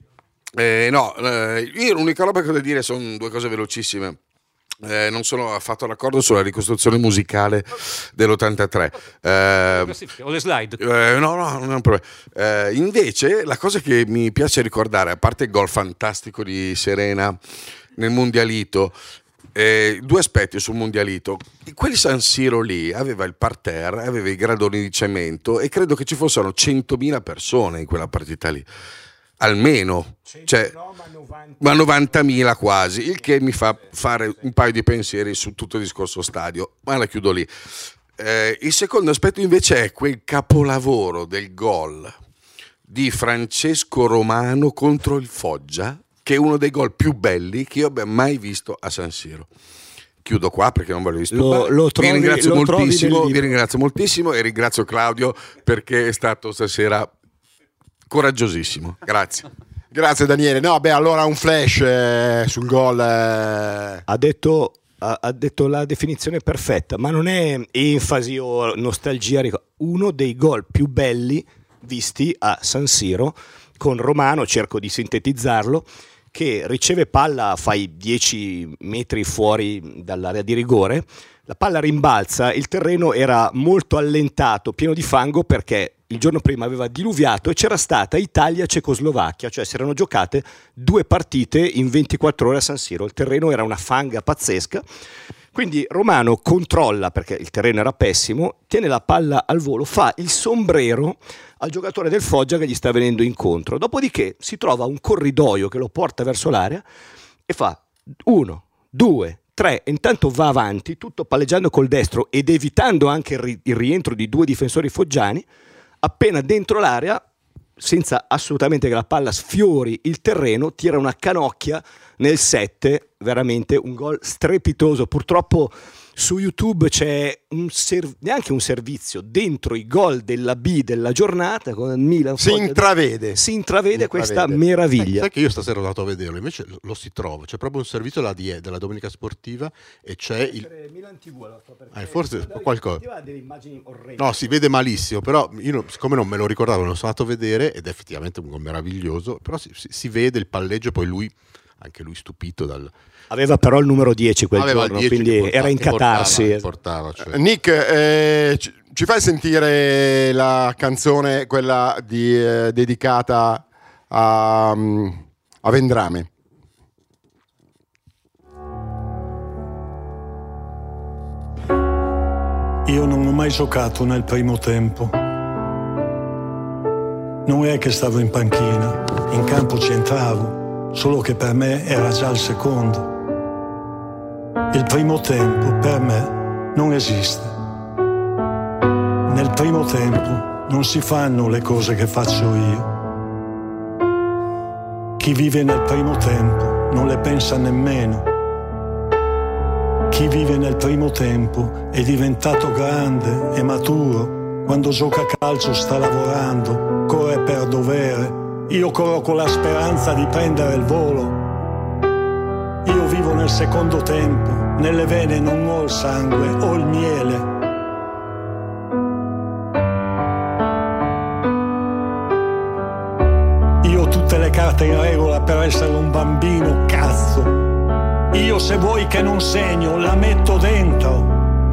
Eh, no, eh, io l'unica roba che ho da dire sono due cose velocissime. Eh, non sono affatto d'accordo sulla ricostruzione musicale dell'ottantatré. Eh, Ho le slide. Eh, no, no, non è un problema. Eh, invece, la cosa che mi piace ricordare, a parte il gol fantastico di Serena nel Mondialito, Eh, due aspetti sul Mondialito. Quelli San Siro lì aveva il parterre, aveva i gradoni di cemento e credo che ci fossero centomila persone in quella partita lì, almeno, cioè, no, ma, novanta. ma novantamila quasi, il che mi fa fare un paio di pensieri su tutto il discorso stadio, ma la chiudo lì. Eh, il secondo aspetto invece è quel capolavoro del gol di Francesco Romano contro il Foggia, che è uno dei gol più belli che io abbia mai visto a San Siro. Chiudo qua perché non voglio disturbare. Lo, lo trovi, vi ringrazio lo moltissimo, vi ringrazio moltissimo e ringrazio Claudio perché è stato stasera coraggiosissimo. Grazie. Grazie Daniele. No, beh, allora un flash eh, sul gol. Eh. Ha detto ha, ha detto la definizione perfetta, ma non è enfasi o nostalgia, uno dei gol più belli visti a San Siro, con Romano, cerco di sintetizzarlo, che riceve palla, fai dieci metri fuori dall'area di rigore, la palla rimbalza, il terreno era molto allentato, pieno di fango, perché il giorno prima aveva diluviato e c'era stata Italia-Cecoslovacchia, cioè si erano giocate due partite in ventiquattro ore a San Siro, il terreno era una fanga pazzesca, quindi Romano controlla, perché il terreno era pessimo, tiene la palla al volo, fa il sombrero al giocatore del Foggia che gli sta venendo incontro, dopodiché si trova un corridoio che lo porta verso l'area e fa uno, due, tre, e intanto va avanti tutto palleggiando col destro ed evitando anche il, ri- il rientro di due difensori foggiani. Appena dentro l'area senza assolutamente che la palla sfiori il terreno, tira una canocchia nel sette, veramente un gol strepitoso. Purtroppo su YouTube c'è un serv- neanche un servizio dentro i gol della B della giornata con il Milan. Si intravede. Si intravede Si questa intravede. meraviglia. Sai che io stasera ho andato a vederlo, invece lo si trova, c'è proprio un servizio della, D E, della Domenica Sportiva, e c'è il Milan T V, allora, eh, forse qualcosa. ha delle immagini orrende. No, si vede malissimo, però io non- siccome non me lo ricordavo, non sono andato a vedere, ed è effettivamente un gol meraviglioso, però si, si- si vede il palleggio, poi lui, anche lui stupito dal... Aveva però il numero dieci quel Aveva il giorno, dieci quindi che portava- era in che portava- catarsi. che portava, cioè. Nick, eh, ci, ci fai sentire la canzone, quella di, eh, dedicata a, mm, a Vendrame? Io non ho mai giocato nel primo tempo. Non è che stavo in panchina, in campo c'entravo, solo che per me era già il secondo. Il primo tempo per me non esiste. Nel primo tempo non si fanno le cose che faccio io. Chi vive nel primo tempo non le pensa nemmeno. Chi vive nel primo tempo è diventato grande e maturo. Quando gioca a calcio sta lavorando, corre per dovere. Io corro con la speranza di prendere il volo. Io vivo nel secondo tempo, nelle vene non ho il sangue, ho il miele. Io ho tutte le carte in regola per essere un bambino, cazzo. Io se vuoi che non segno, la metto dentro.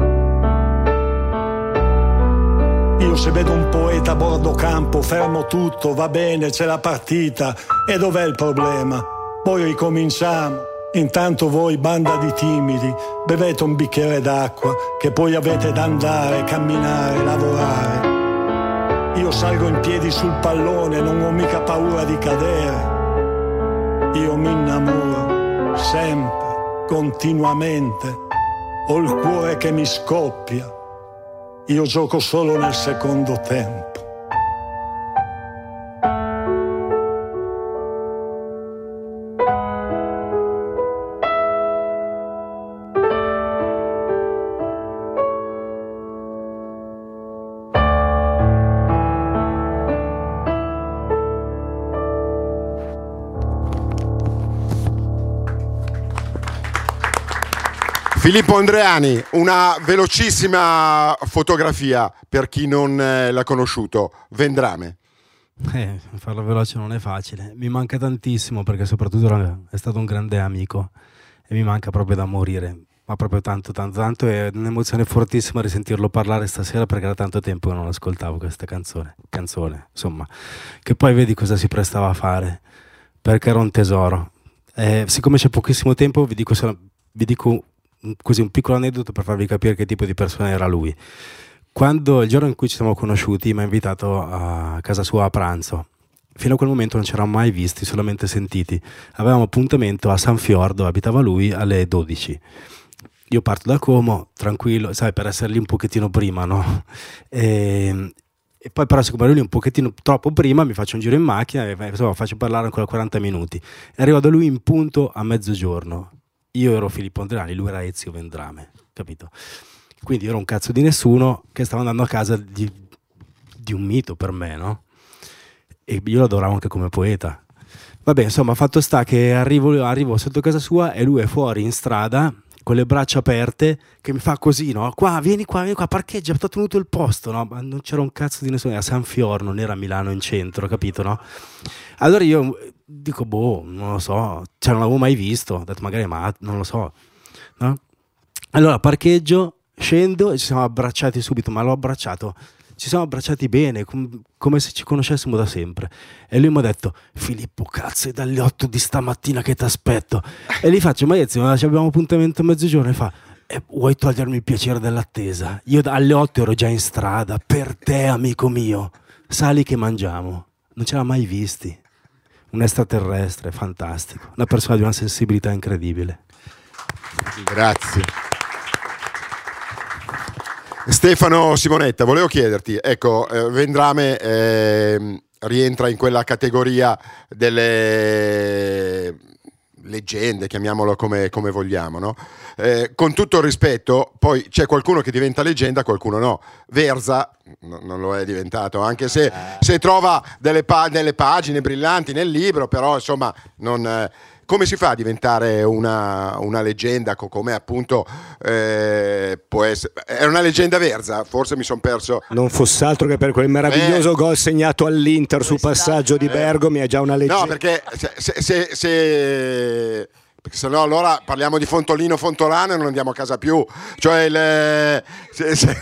Io se vedo un poeta a bordo campo, fermo tutto, va bene, c'è la partita. E dov'è il problema? Poi ricominciamo. Intanto voi, banda di timidi, bevete un bicchiere d'acqua, che poi avete da andare, camminare, lavorare. Io salgo in piedi sul pallone, non ho mica paura di cadere. Io mi innamoro, sempre, continuamente. Ho il cuore che mi scoppia. Io gioco solo nel secondo tempo. Filippo Andreani, una velocissima fotografia per chi non eh, l'ha conosciuto. Vendrame. Eh, farlo veloce non è facile. Mi manca tantissimo perché soprattutto era- è stato un grande amico e mi manca proprio da morire. Ma proprio tanto, tanto, tanto. È un'emozione fortissima risentirlo parlare stasera perché era tanto tempo che non ascoltavo questa canzone. Canzone, insomma. Che poi vedi cosa si prestava a fare. Perché era un tesoro. Eh, siccome c'è pochissimo tempo, vi dico, solo- vi dico così un piccolo aneddoto per farvi capire che tipo di persona era lui. Quando il giorno in cui ci siamo conosciuti mi ha invitato a casa sua a pranzo. Fino a quel momento non ci eravamo mai visti, solamente sentiti. Avevamo appuntamento a San Fior, dove abitava lui, alle dodici. Io parto da Como, tranquillo, sai, per essere lì un pochettino prima, no? E, e poi però siccome ero lì un pochettino troppo prima mi faccio un giro in macchina e insomma, faccio parlare ancora quaranta minuti. E arrivo da lui in punto a mezzogiorno. Io ero Filippo Andreani, lui era Ezio Vendrame, capito? Quindi io ero un cazzo di nessuno che stava andando a casa di, di un mito per me, no? E io lo adoravo anche come poeta. Vabbè, insomma, fatto sta che arrivo, arrivo sotto casa sua e lui è fuori in strada con le braccia aperte che mi fa così, no? Qua, vieni qua, vieni qua, parcheggia, ti ho tenuto il posto, no? Ma non c'era un cazzo di nessuno, era a San Fior, non era a Milano in centro, capito, no? Allora io dico, boh, non lo so, cioè non l'avevo mai visto, ho detto magari ma non lo so, no? Allora parcheggio, scendo e ci siamo abbracciati subito, ma l'ho abbracciato, ci siamo abbracciati bene, com- come se ci conoscessimo da sempre. E lui mi ha detto, Filippo, cazzo, è dalle otto di stamattina che ti aspetto. E gli faccio, ma Ezio, ma abbiamo appuntamento a mezzogiorno? E fa, eh, vuoi togliermi il piacere dell'attesa? Io alle otto ero già in strada, per te, amico mio, sali che mangiamo. Non ce l'ha mai visti. Un extraterrestre, fantastico. Una persona di una sensibilità incredibile. Grazie. Stefano Simonetta, volevo chiederti, ecco, eh, Vendrame eh, rientra in quella categoria delle leggende, chiamiamolo come, come vogliamo, no? Eh, con tutto il rispetto, poi c'è qualcuno che diventa leggenda, qualcuno no. Verza no, non lo è diventato, anche se, se trova delle, pa- delle pagine brillanti nel libro, però insomma non... Eh, come si fa a diventare una, una leggenda come appunto eh, può essere? È una leggenda Verza, forse mi sono perso. Non fosse altro che per quel meraviglioso eh. gol segnato all'Inter sul passaggio di Bergomi, è già una leggenda. No, perché se, se, se, se... perché se no allora parliamo di Fontolino Fontolano e non andiamo a casa più, cioè il, se, se,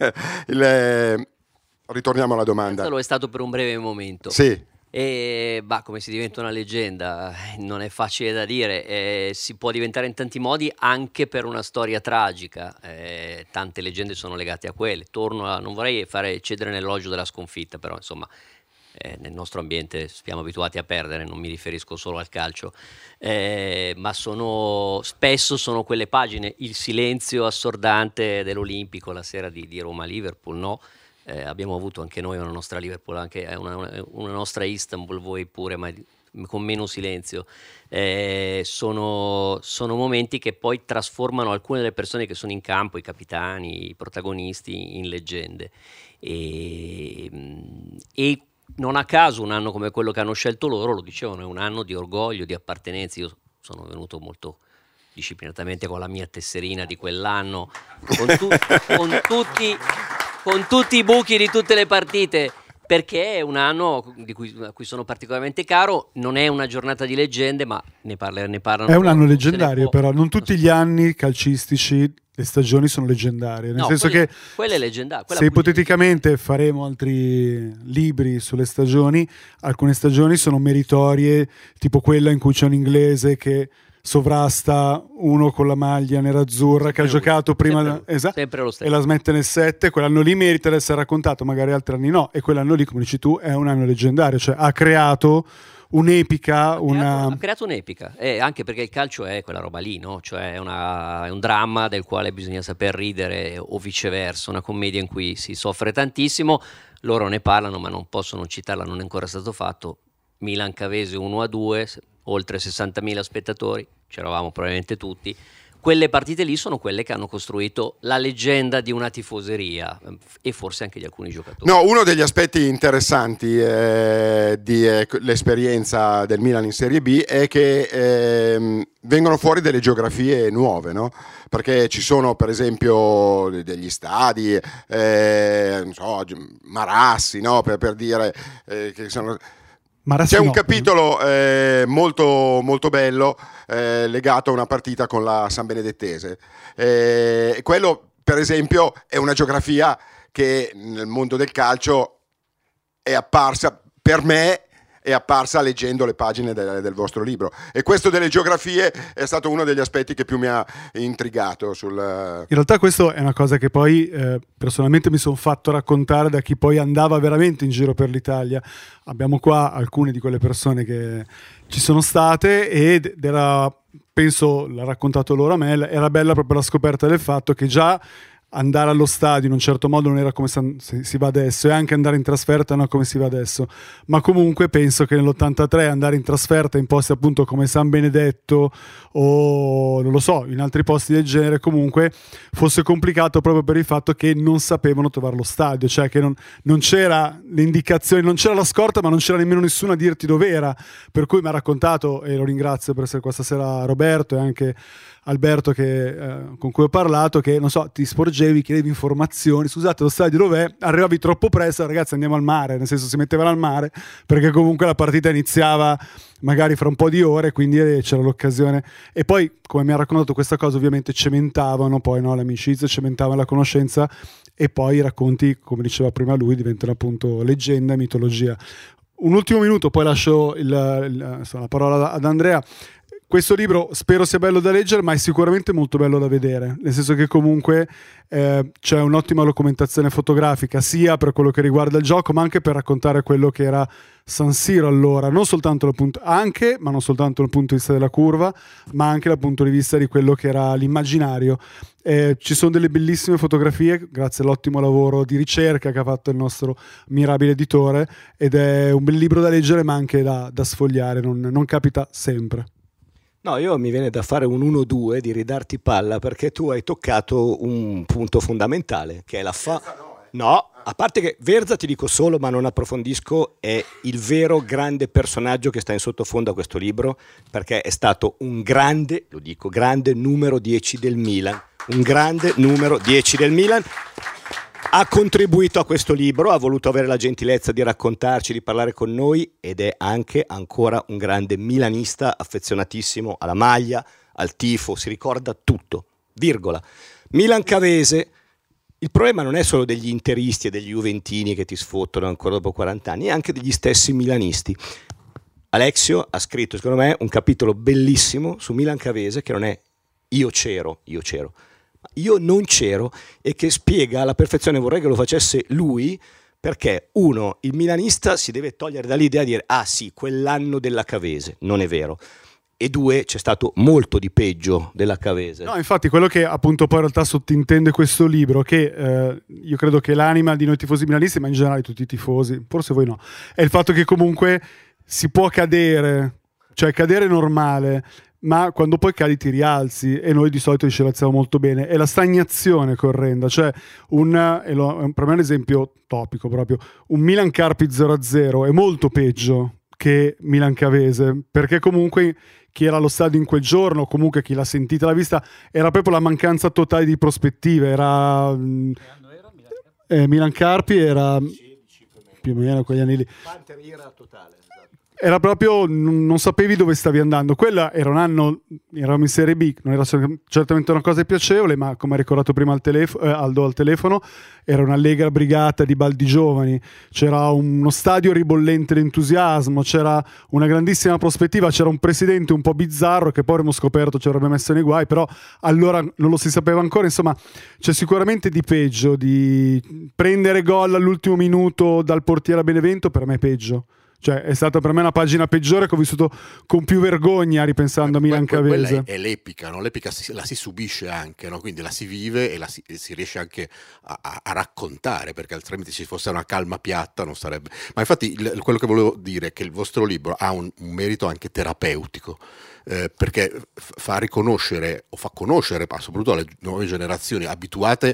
il ritorniamo alla domanda. Questo lo è stato per un breve momento. Sì. E bah, come si diventa una leggenda non è facile da dire, eh, si può diventare in tanti modi anche per una storia tragica, eh, tante leggende sono legate a quelle. Torno a, non vorrei fare cedere nell'elogio della sconfitta, però insomma eh, nel nostro ambiente siamo abituati a perdere, non mi riferisco solo al calcio, eh, ma sono spesso sono quelle pagine, il silenzio assordante dell'Olimpico la sera di, di Roma-Liverpool, no? Eh, abbiamo avuto anche noi una nostra Liverpool, anche una, una nostra Istanbul, voi pure, ma con meno silenzio. Eh, sono, sono momenti che poi trasformano alcune delle persone che sono in campo, i capitani, i protagonisti, in leggende. E, e non a caso un anno come quello che hanno scelto loro, lo dicevano, è un anno di orgoglio, di appartenenza. Io sono venuto molto disciplinatamente con la mia tesserina di quell'anno, con, tu, con tutti... con tutti i buchi di tutte le partite, perché è un anno di cui, a cui sono particolarmente caro. Non è una giornata di leggende, ma ne, parla, ne parlano. È un anno leggendario, però non tutti gli anni calcistici, le stagioni sono leggendarie, nel no, senso quelle, che quella è leggendaria, se ipoteticamente faremo altri libri sulle stagioni, alcune stagioni sono meritorie, tipo quella in cui c'è un inglese che sovrasta uno con la maglia nerazzurra che ha giocato prima sempre, esatto, sempre lo stesso. E la smette nel sette, quell'anno lì merita di essere raccontato, magari altri anni no, e quell'anno lì, come dici tu, è un anno leggendario, cioè ha creato un'epica, ha una... creato, ha creato un'epica, eh, anche perché il calcio è quella roba lì, no? Cioè è, una, è un dramma del quale bisogna saper ridere, o viceversa, una commedia in cui si soffre tantissimo. Loro ne parlano, ma non possono citarla, non è ancora stato fatto. Milan Cavese uno a due, oltre sessantamila spettatori, c'eravamo probabilmente tutti. Quelle partite lì sono quelle che hanno costruito la leggenda di una tifoseria e forse anche di alcuni giocatori. No, uno degli aspetti interessanti eh, dell'esperienza eh, del Milan in Serie B è che eh, vengono fuori delle geografie nuove, no? Perché ci sono per esempio degli stadi, eh, non so, Marassi, no? per, per dire eh, che sono... Marassi C'è un no. capitolo eh, molto, molto bello eh, legato a una partita con la San Benedettese. Eh, quello, per esempio, è una geografia che nel mondo del calcio è apparsa, per me, è apparsa leggendo le pagine del, del vostro libro. E questo delle geografie è stato uno degli aspetti che più mi ha intrigato. Sul... In realtà questo è una cosa che poi eh, personalmente mi sono fatto raccontare da chi poi andava veramente in giro per l'Italia. Abbiamo qua alcune di quelle persone che ci sono state ed era, penso, l'ha raccontato loro a me, era bella proprio la scoperta del fatto che già andare allo stadio in un certo modo non era come si va adesso, e anche andare in trasferta non è come si va adesso, ma comunque penso che nell'ottantatré andare in trasferta in posti appunto come San Benedetto o non lo so, in altri posti del genere comunque fosse complicato proprio per il fatto che non sapevano trovare lo stadio, cioè che non, non c'era le indicazioni, non c'era la scorta, ma non c'era nemmeno nessuno a dirti dov'era, per cui mi ha raccontato, e lo ringrazio per essere qua stasera Roberto e anche Alberto che, eh, con cui ho parlato, che non so, ti sporgevi, chiedevi informazioni, scusate lo stadio dov'è, arrivavi troppo presto, ragazzi andiamo al mare, nel senso si mettevano al mare perché comunque la partita iniziava magari fra un po' di ore, quindi c'era l'occasione. E poi, come mi ha raccontato questa cosa, ovviamente cementavano poi no, l'amicizia, cementavano la conoscenza, e poi i racconti, come diceva prima lui, diventano appunto leggenda e mitologia. Un ultimo minuto, poi lascio il, il, insomma, la parola ad Andrea. questo libro spero sia bello da leggere, ma è sicuramente molto bello da vedere, nel senso che comunque eh, c'è un'ottima documentazione fotografica sia per quello che riguarda il gioco, ma anche per raccontare quello che era San Siro allora, non soltanto dal punto, anche, ma non soltanto dal punto di vista della curva, ma anche dal punto di vista di quello che era l'immaginario. Eh, ci sono delle bellissime fotografie grazie all'ottimo lavoro di ricerca che ha fatto il nostro mirabile editore, ed è un bel libro da leggere ma anche da, da sfogliare, non, non capita sempre. No, io mi viene da fare un uno due di ridarti palla, perché tu hai toccato un punto fondamentale che è la fa... No, a parte che Verza, ti dico solo, ma non approfondisco, è il vero grande personaggio che sta in sottofondo a questo libro, perché è stato un grande, lo dico, grande numero dieci del Milan, un grande numero dieci del Milan, ha contribuito a questo libro, ha voluto avere la gentilezza di raccontarci, di parlare con noi, ed è anche ancora un grande milanista affezionatissimo alla maglia, al tifo, si ricorda tutto, virgola. Milan Cavese. Il problema non è solo degli interisti e degli juventini che ti sfottono ancora dopo quaranta anni, è anche degli stessi milanisti. Alexio ha scritto, secondo me, un capitolo bellissimo su Milan Cavese, che non è io c'ero, io c'ero, io non c'ero, e che spiega alla perfezione, vorrei che lo facesse lui, perché uno, il milanista si deve togliere dall'idea di dire ah sì, quell'anno della Cavese, non è vero. E due, c'è stato molto di peggio della Cavese. No, infatti quello che appunto poi in realtà sottintende questo libro, che eh, io credo che l'anima di noi tifosi milanisti, ma in generale tutti i tifosi, forse voi no, è il fatto che comunque si può cadere, cioè cadere è normale, ma quando poi cadi ti rialzi, e noi di solito ci rialziamo molto bene. È la stagnazione che è orrenda, cioè un, e lo, per me è un esempio topico proprio, un Milan Carpi zero a zero è molto peggio che Milan Cavese, perché comunque chi era allo stadio in quel giorno, comunque chi l'ha sentita, l'ha vista, era proprio la mancanza totale di prospettive. Era, mh, eh, Milan Carpi era più o meno quegli anni lì. Totale. Era proprio, non, non sapevi dove stavi andando. Quella era un anno, eravamo in Serie B, non era certamente una cosa piacevole, ma come ha ricordato prima al telefono, eh, Aldo al telefono, era un'allegra brigata di baldi giovani, c'era uno stadio ribollente d'entusiasmo, c'era una grandissima prospettiva, c'era un presidente un po' bizzarro che poi avremmo scoperto ci avrebbe messo nei guai, però allora non lo si sapeva ancora. Insomma, c'è sicuramente di peggio, di prendere gol all'ultimo minuto dal portiere a Benevento, per me è peggio. Cioè è stata per me una pagina peggiore che ho vissuto con più vergogna ripensando a Milan Cavese. Quella è, è l'epica, no? L'epica si, la si subisce anche, no? Quindi la si vive e la si, si riesce anche a, a, a raccontare, perché altrimenti se fosse una calma piatta non sarebbe. Ma infatti il, quello che volevo dire è che il vostro libro ha un, un merito anche terapeutico, eh, perché fa riconoscere o fa conoscere, ma soprattutto alle nuove generazioni abituate,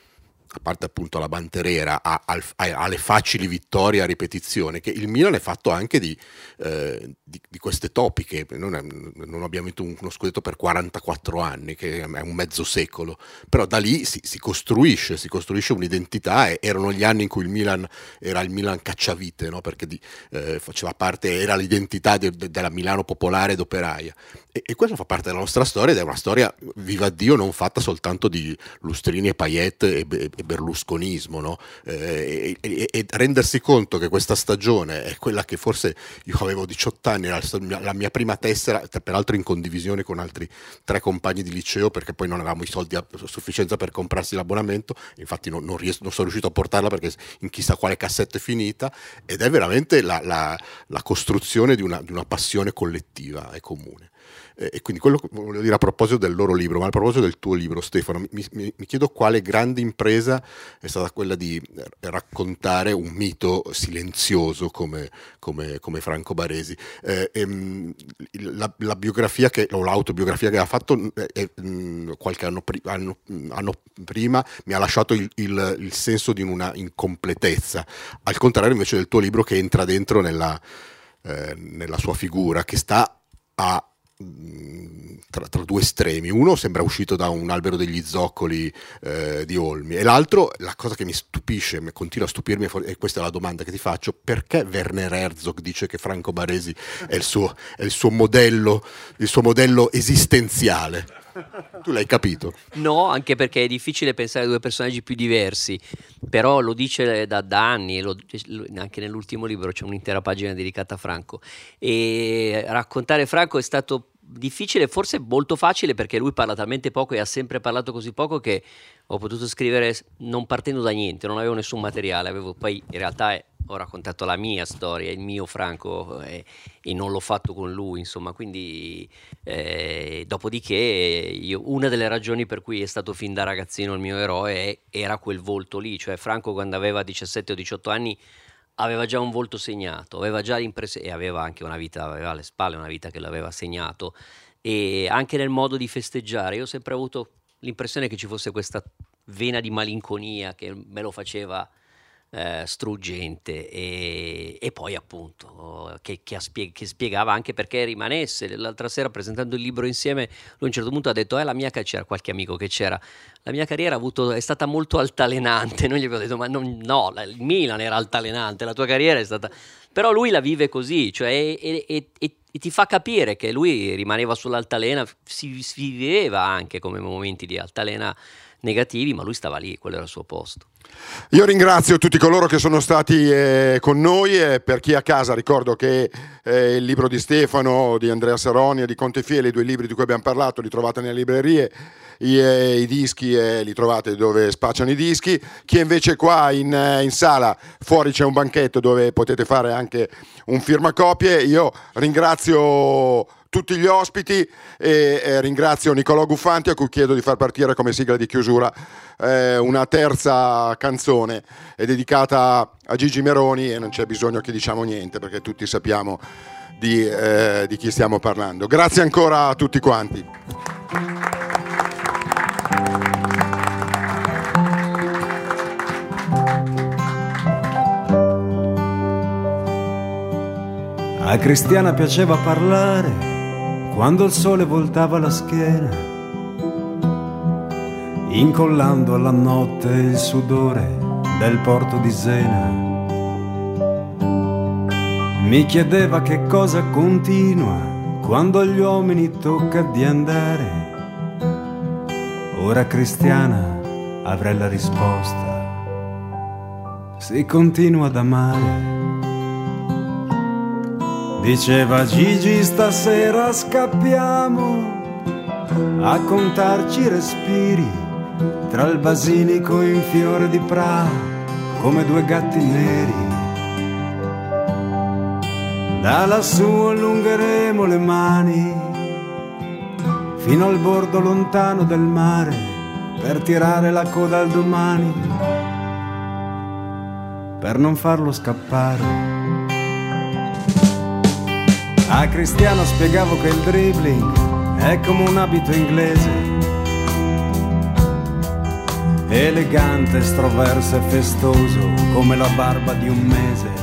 a parte appunto la banterera, a, a, alle facili vittorie a ripetizione, che il Milan è fatto anche di, eh, di, di queste topiche. Non, è, non abbiamo vinto uno scudetto per quarantaquattro anni, che è un mezzo secolo, però da lì si, si costruisce, si costruisce un'identità, e erano gli anni in cui il Milan era il Milan cacciavite, no? Perché di, eh, faceva parte, era l'identità de, de, della Milano popolare ed operaia, e, e questo fa parte della nostra storia, ed è una storia, viva Dio, non fatta soltanto di lustrini e paillette e, e berlusconismo, no? eh, e, e rendersi conto che questa stagione è quella che forse io avevo diciotto anni, era la mia prima tessera, peraltro in condivisione con altri tre compagni di liceo, perché poi non avevamo i soldi a sufficienza per comprarsi l'abbonamento, infatti non, non, ries- non sono riuscito a portarla perché in chissà quale cassetto è finita, ed è veramente la, la, la costruzione di una, di una passione collettiva e comune. E quindi quello che volevo dire a proposito del loro libro, ma a proposito del tuo libro, Stefano, mi, mi, mi chiedo quale grande impresa è stata quella di raccontare un mito silenzioso come, come, come Franco Baresi. Eh, ehm, la, la biografia che, o l'autobiografia che ha fatto eh, eh, qualche anno, pri- anno, anno prima mi ha lasciato il, il, il senso di una incompletezza, al contrario invece del tuo libro, che entra dentro nella, eh, nella sua figura, che sta a Tra, tra due estremi. Uno sembra uscito da un albero degli zoccoli eh, di Olmi, e l'altro, la cosa che mi stupisce, mi continua a stupirmi, e questa è la domanda che ti faccio: perché Werner Herzog dice che Franco Baresi è il suo, è il suo modello, il suo modello esistenziale? Tu l'hai capito? No, anche perché è difficile pensare a due personaggi più diversi, però lo dice da, da anni, lo, anche nell'ultimo libro c'è un'intera pagina dedicata a Franco, e raccontare Franco è stato difficile, forse molto facile, perché lui parla talmente poco e ha sempre parlato così poco che ho potuto scrivere non partendo da niente, non avevo nessun materiale, avevo poi in realtà eh, ho raccontato la mia storia, il mio Franco eh, e non l'ho fatto con lui, insomma, quindi eh, dopodiché io, una delle ragioni per cui è stato fin da ragazzino il mio eroe è, era quel volto lì, cioè Franco quando aveva diciassette o diciotto anni aveva già un volto segnato, aveva già l'impressione, e aveva anche una vita, aveva alle spalle una vita che l'aveva segnato, e anche nel modo di festeggiare io ho sempre avuto l'impressione che ci fosse questa vena di malinconia che me lo faceva eh, struggente, e, e poi appunto che, che, spie- che spiegava anche perché rimanesse. L'altra sera presentando il libro insieme lui a un certo punto ha detto eh, la mia car- c'era qualche amico che c'era la mia carriera ha avuto, è stata molto altalenante. Noi gli abbiamo detto ma non, no, il Milan era altalenante, la tua carriera è stata, però lui la vive così, cioè e, e, e, e ti fa capire che lui rimaneva sull'altalena, si, si viveva anche come momenti di altalena negativi, ma lui stava lì, quello era il suo posto. Io ringrazio tutti coloro che sono stati eh, con noi, e per chi è a casa ricordo che eh, il libro di Stefano, di Andrea Saroni e di Conte Fiele, i due libri di cui abbiamo parlato, li trovate nelle librerie, i, eh, i dischi eh, li trovate dove spacciano i dischi. Chi è invece qua in, eh, in sala, fuori c'è un banchetto dove potete fare anche un firmacopie. Io ringrazio tutti gli ospiti e eh, ringrazio Nicolò Guffanti, a cui chiedo di far partire come sigla di chiusura eh, una terza canzone, è dedicata a Gigi Meroni e non c'è bisogno che diciamo niente perché tutti sappiamo di, eh, di chi stiamo parlando. Grazie ancora a tutti quanti. A Cristiana piaceva parlare quando il sole voltava la schiena, incollando alla notte il sudore del porto di Zena. Mi chiedeva che cosa continua quando agli uomini tocca di andare. Ora Cristiana avrei la risposta: si continua ad amare. Diceva Gigi stasera scappiamo a contarci respiri tra il basilico in fiore di Pra come due gatti neri. Da lassù allungheremo le mani fino al bordo lontano del mare per tirare la coda al domani, per non farlo scappare. A Cristiano spiegavo che il dribbling è come un abito inglese, elegante, estroverso e festoso come la barba di un mese.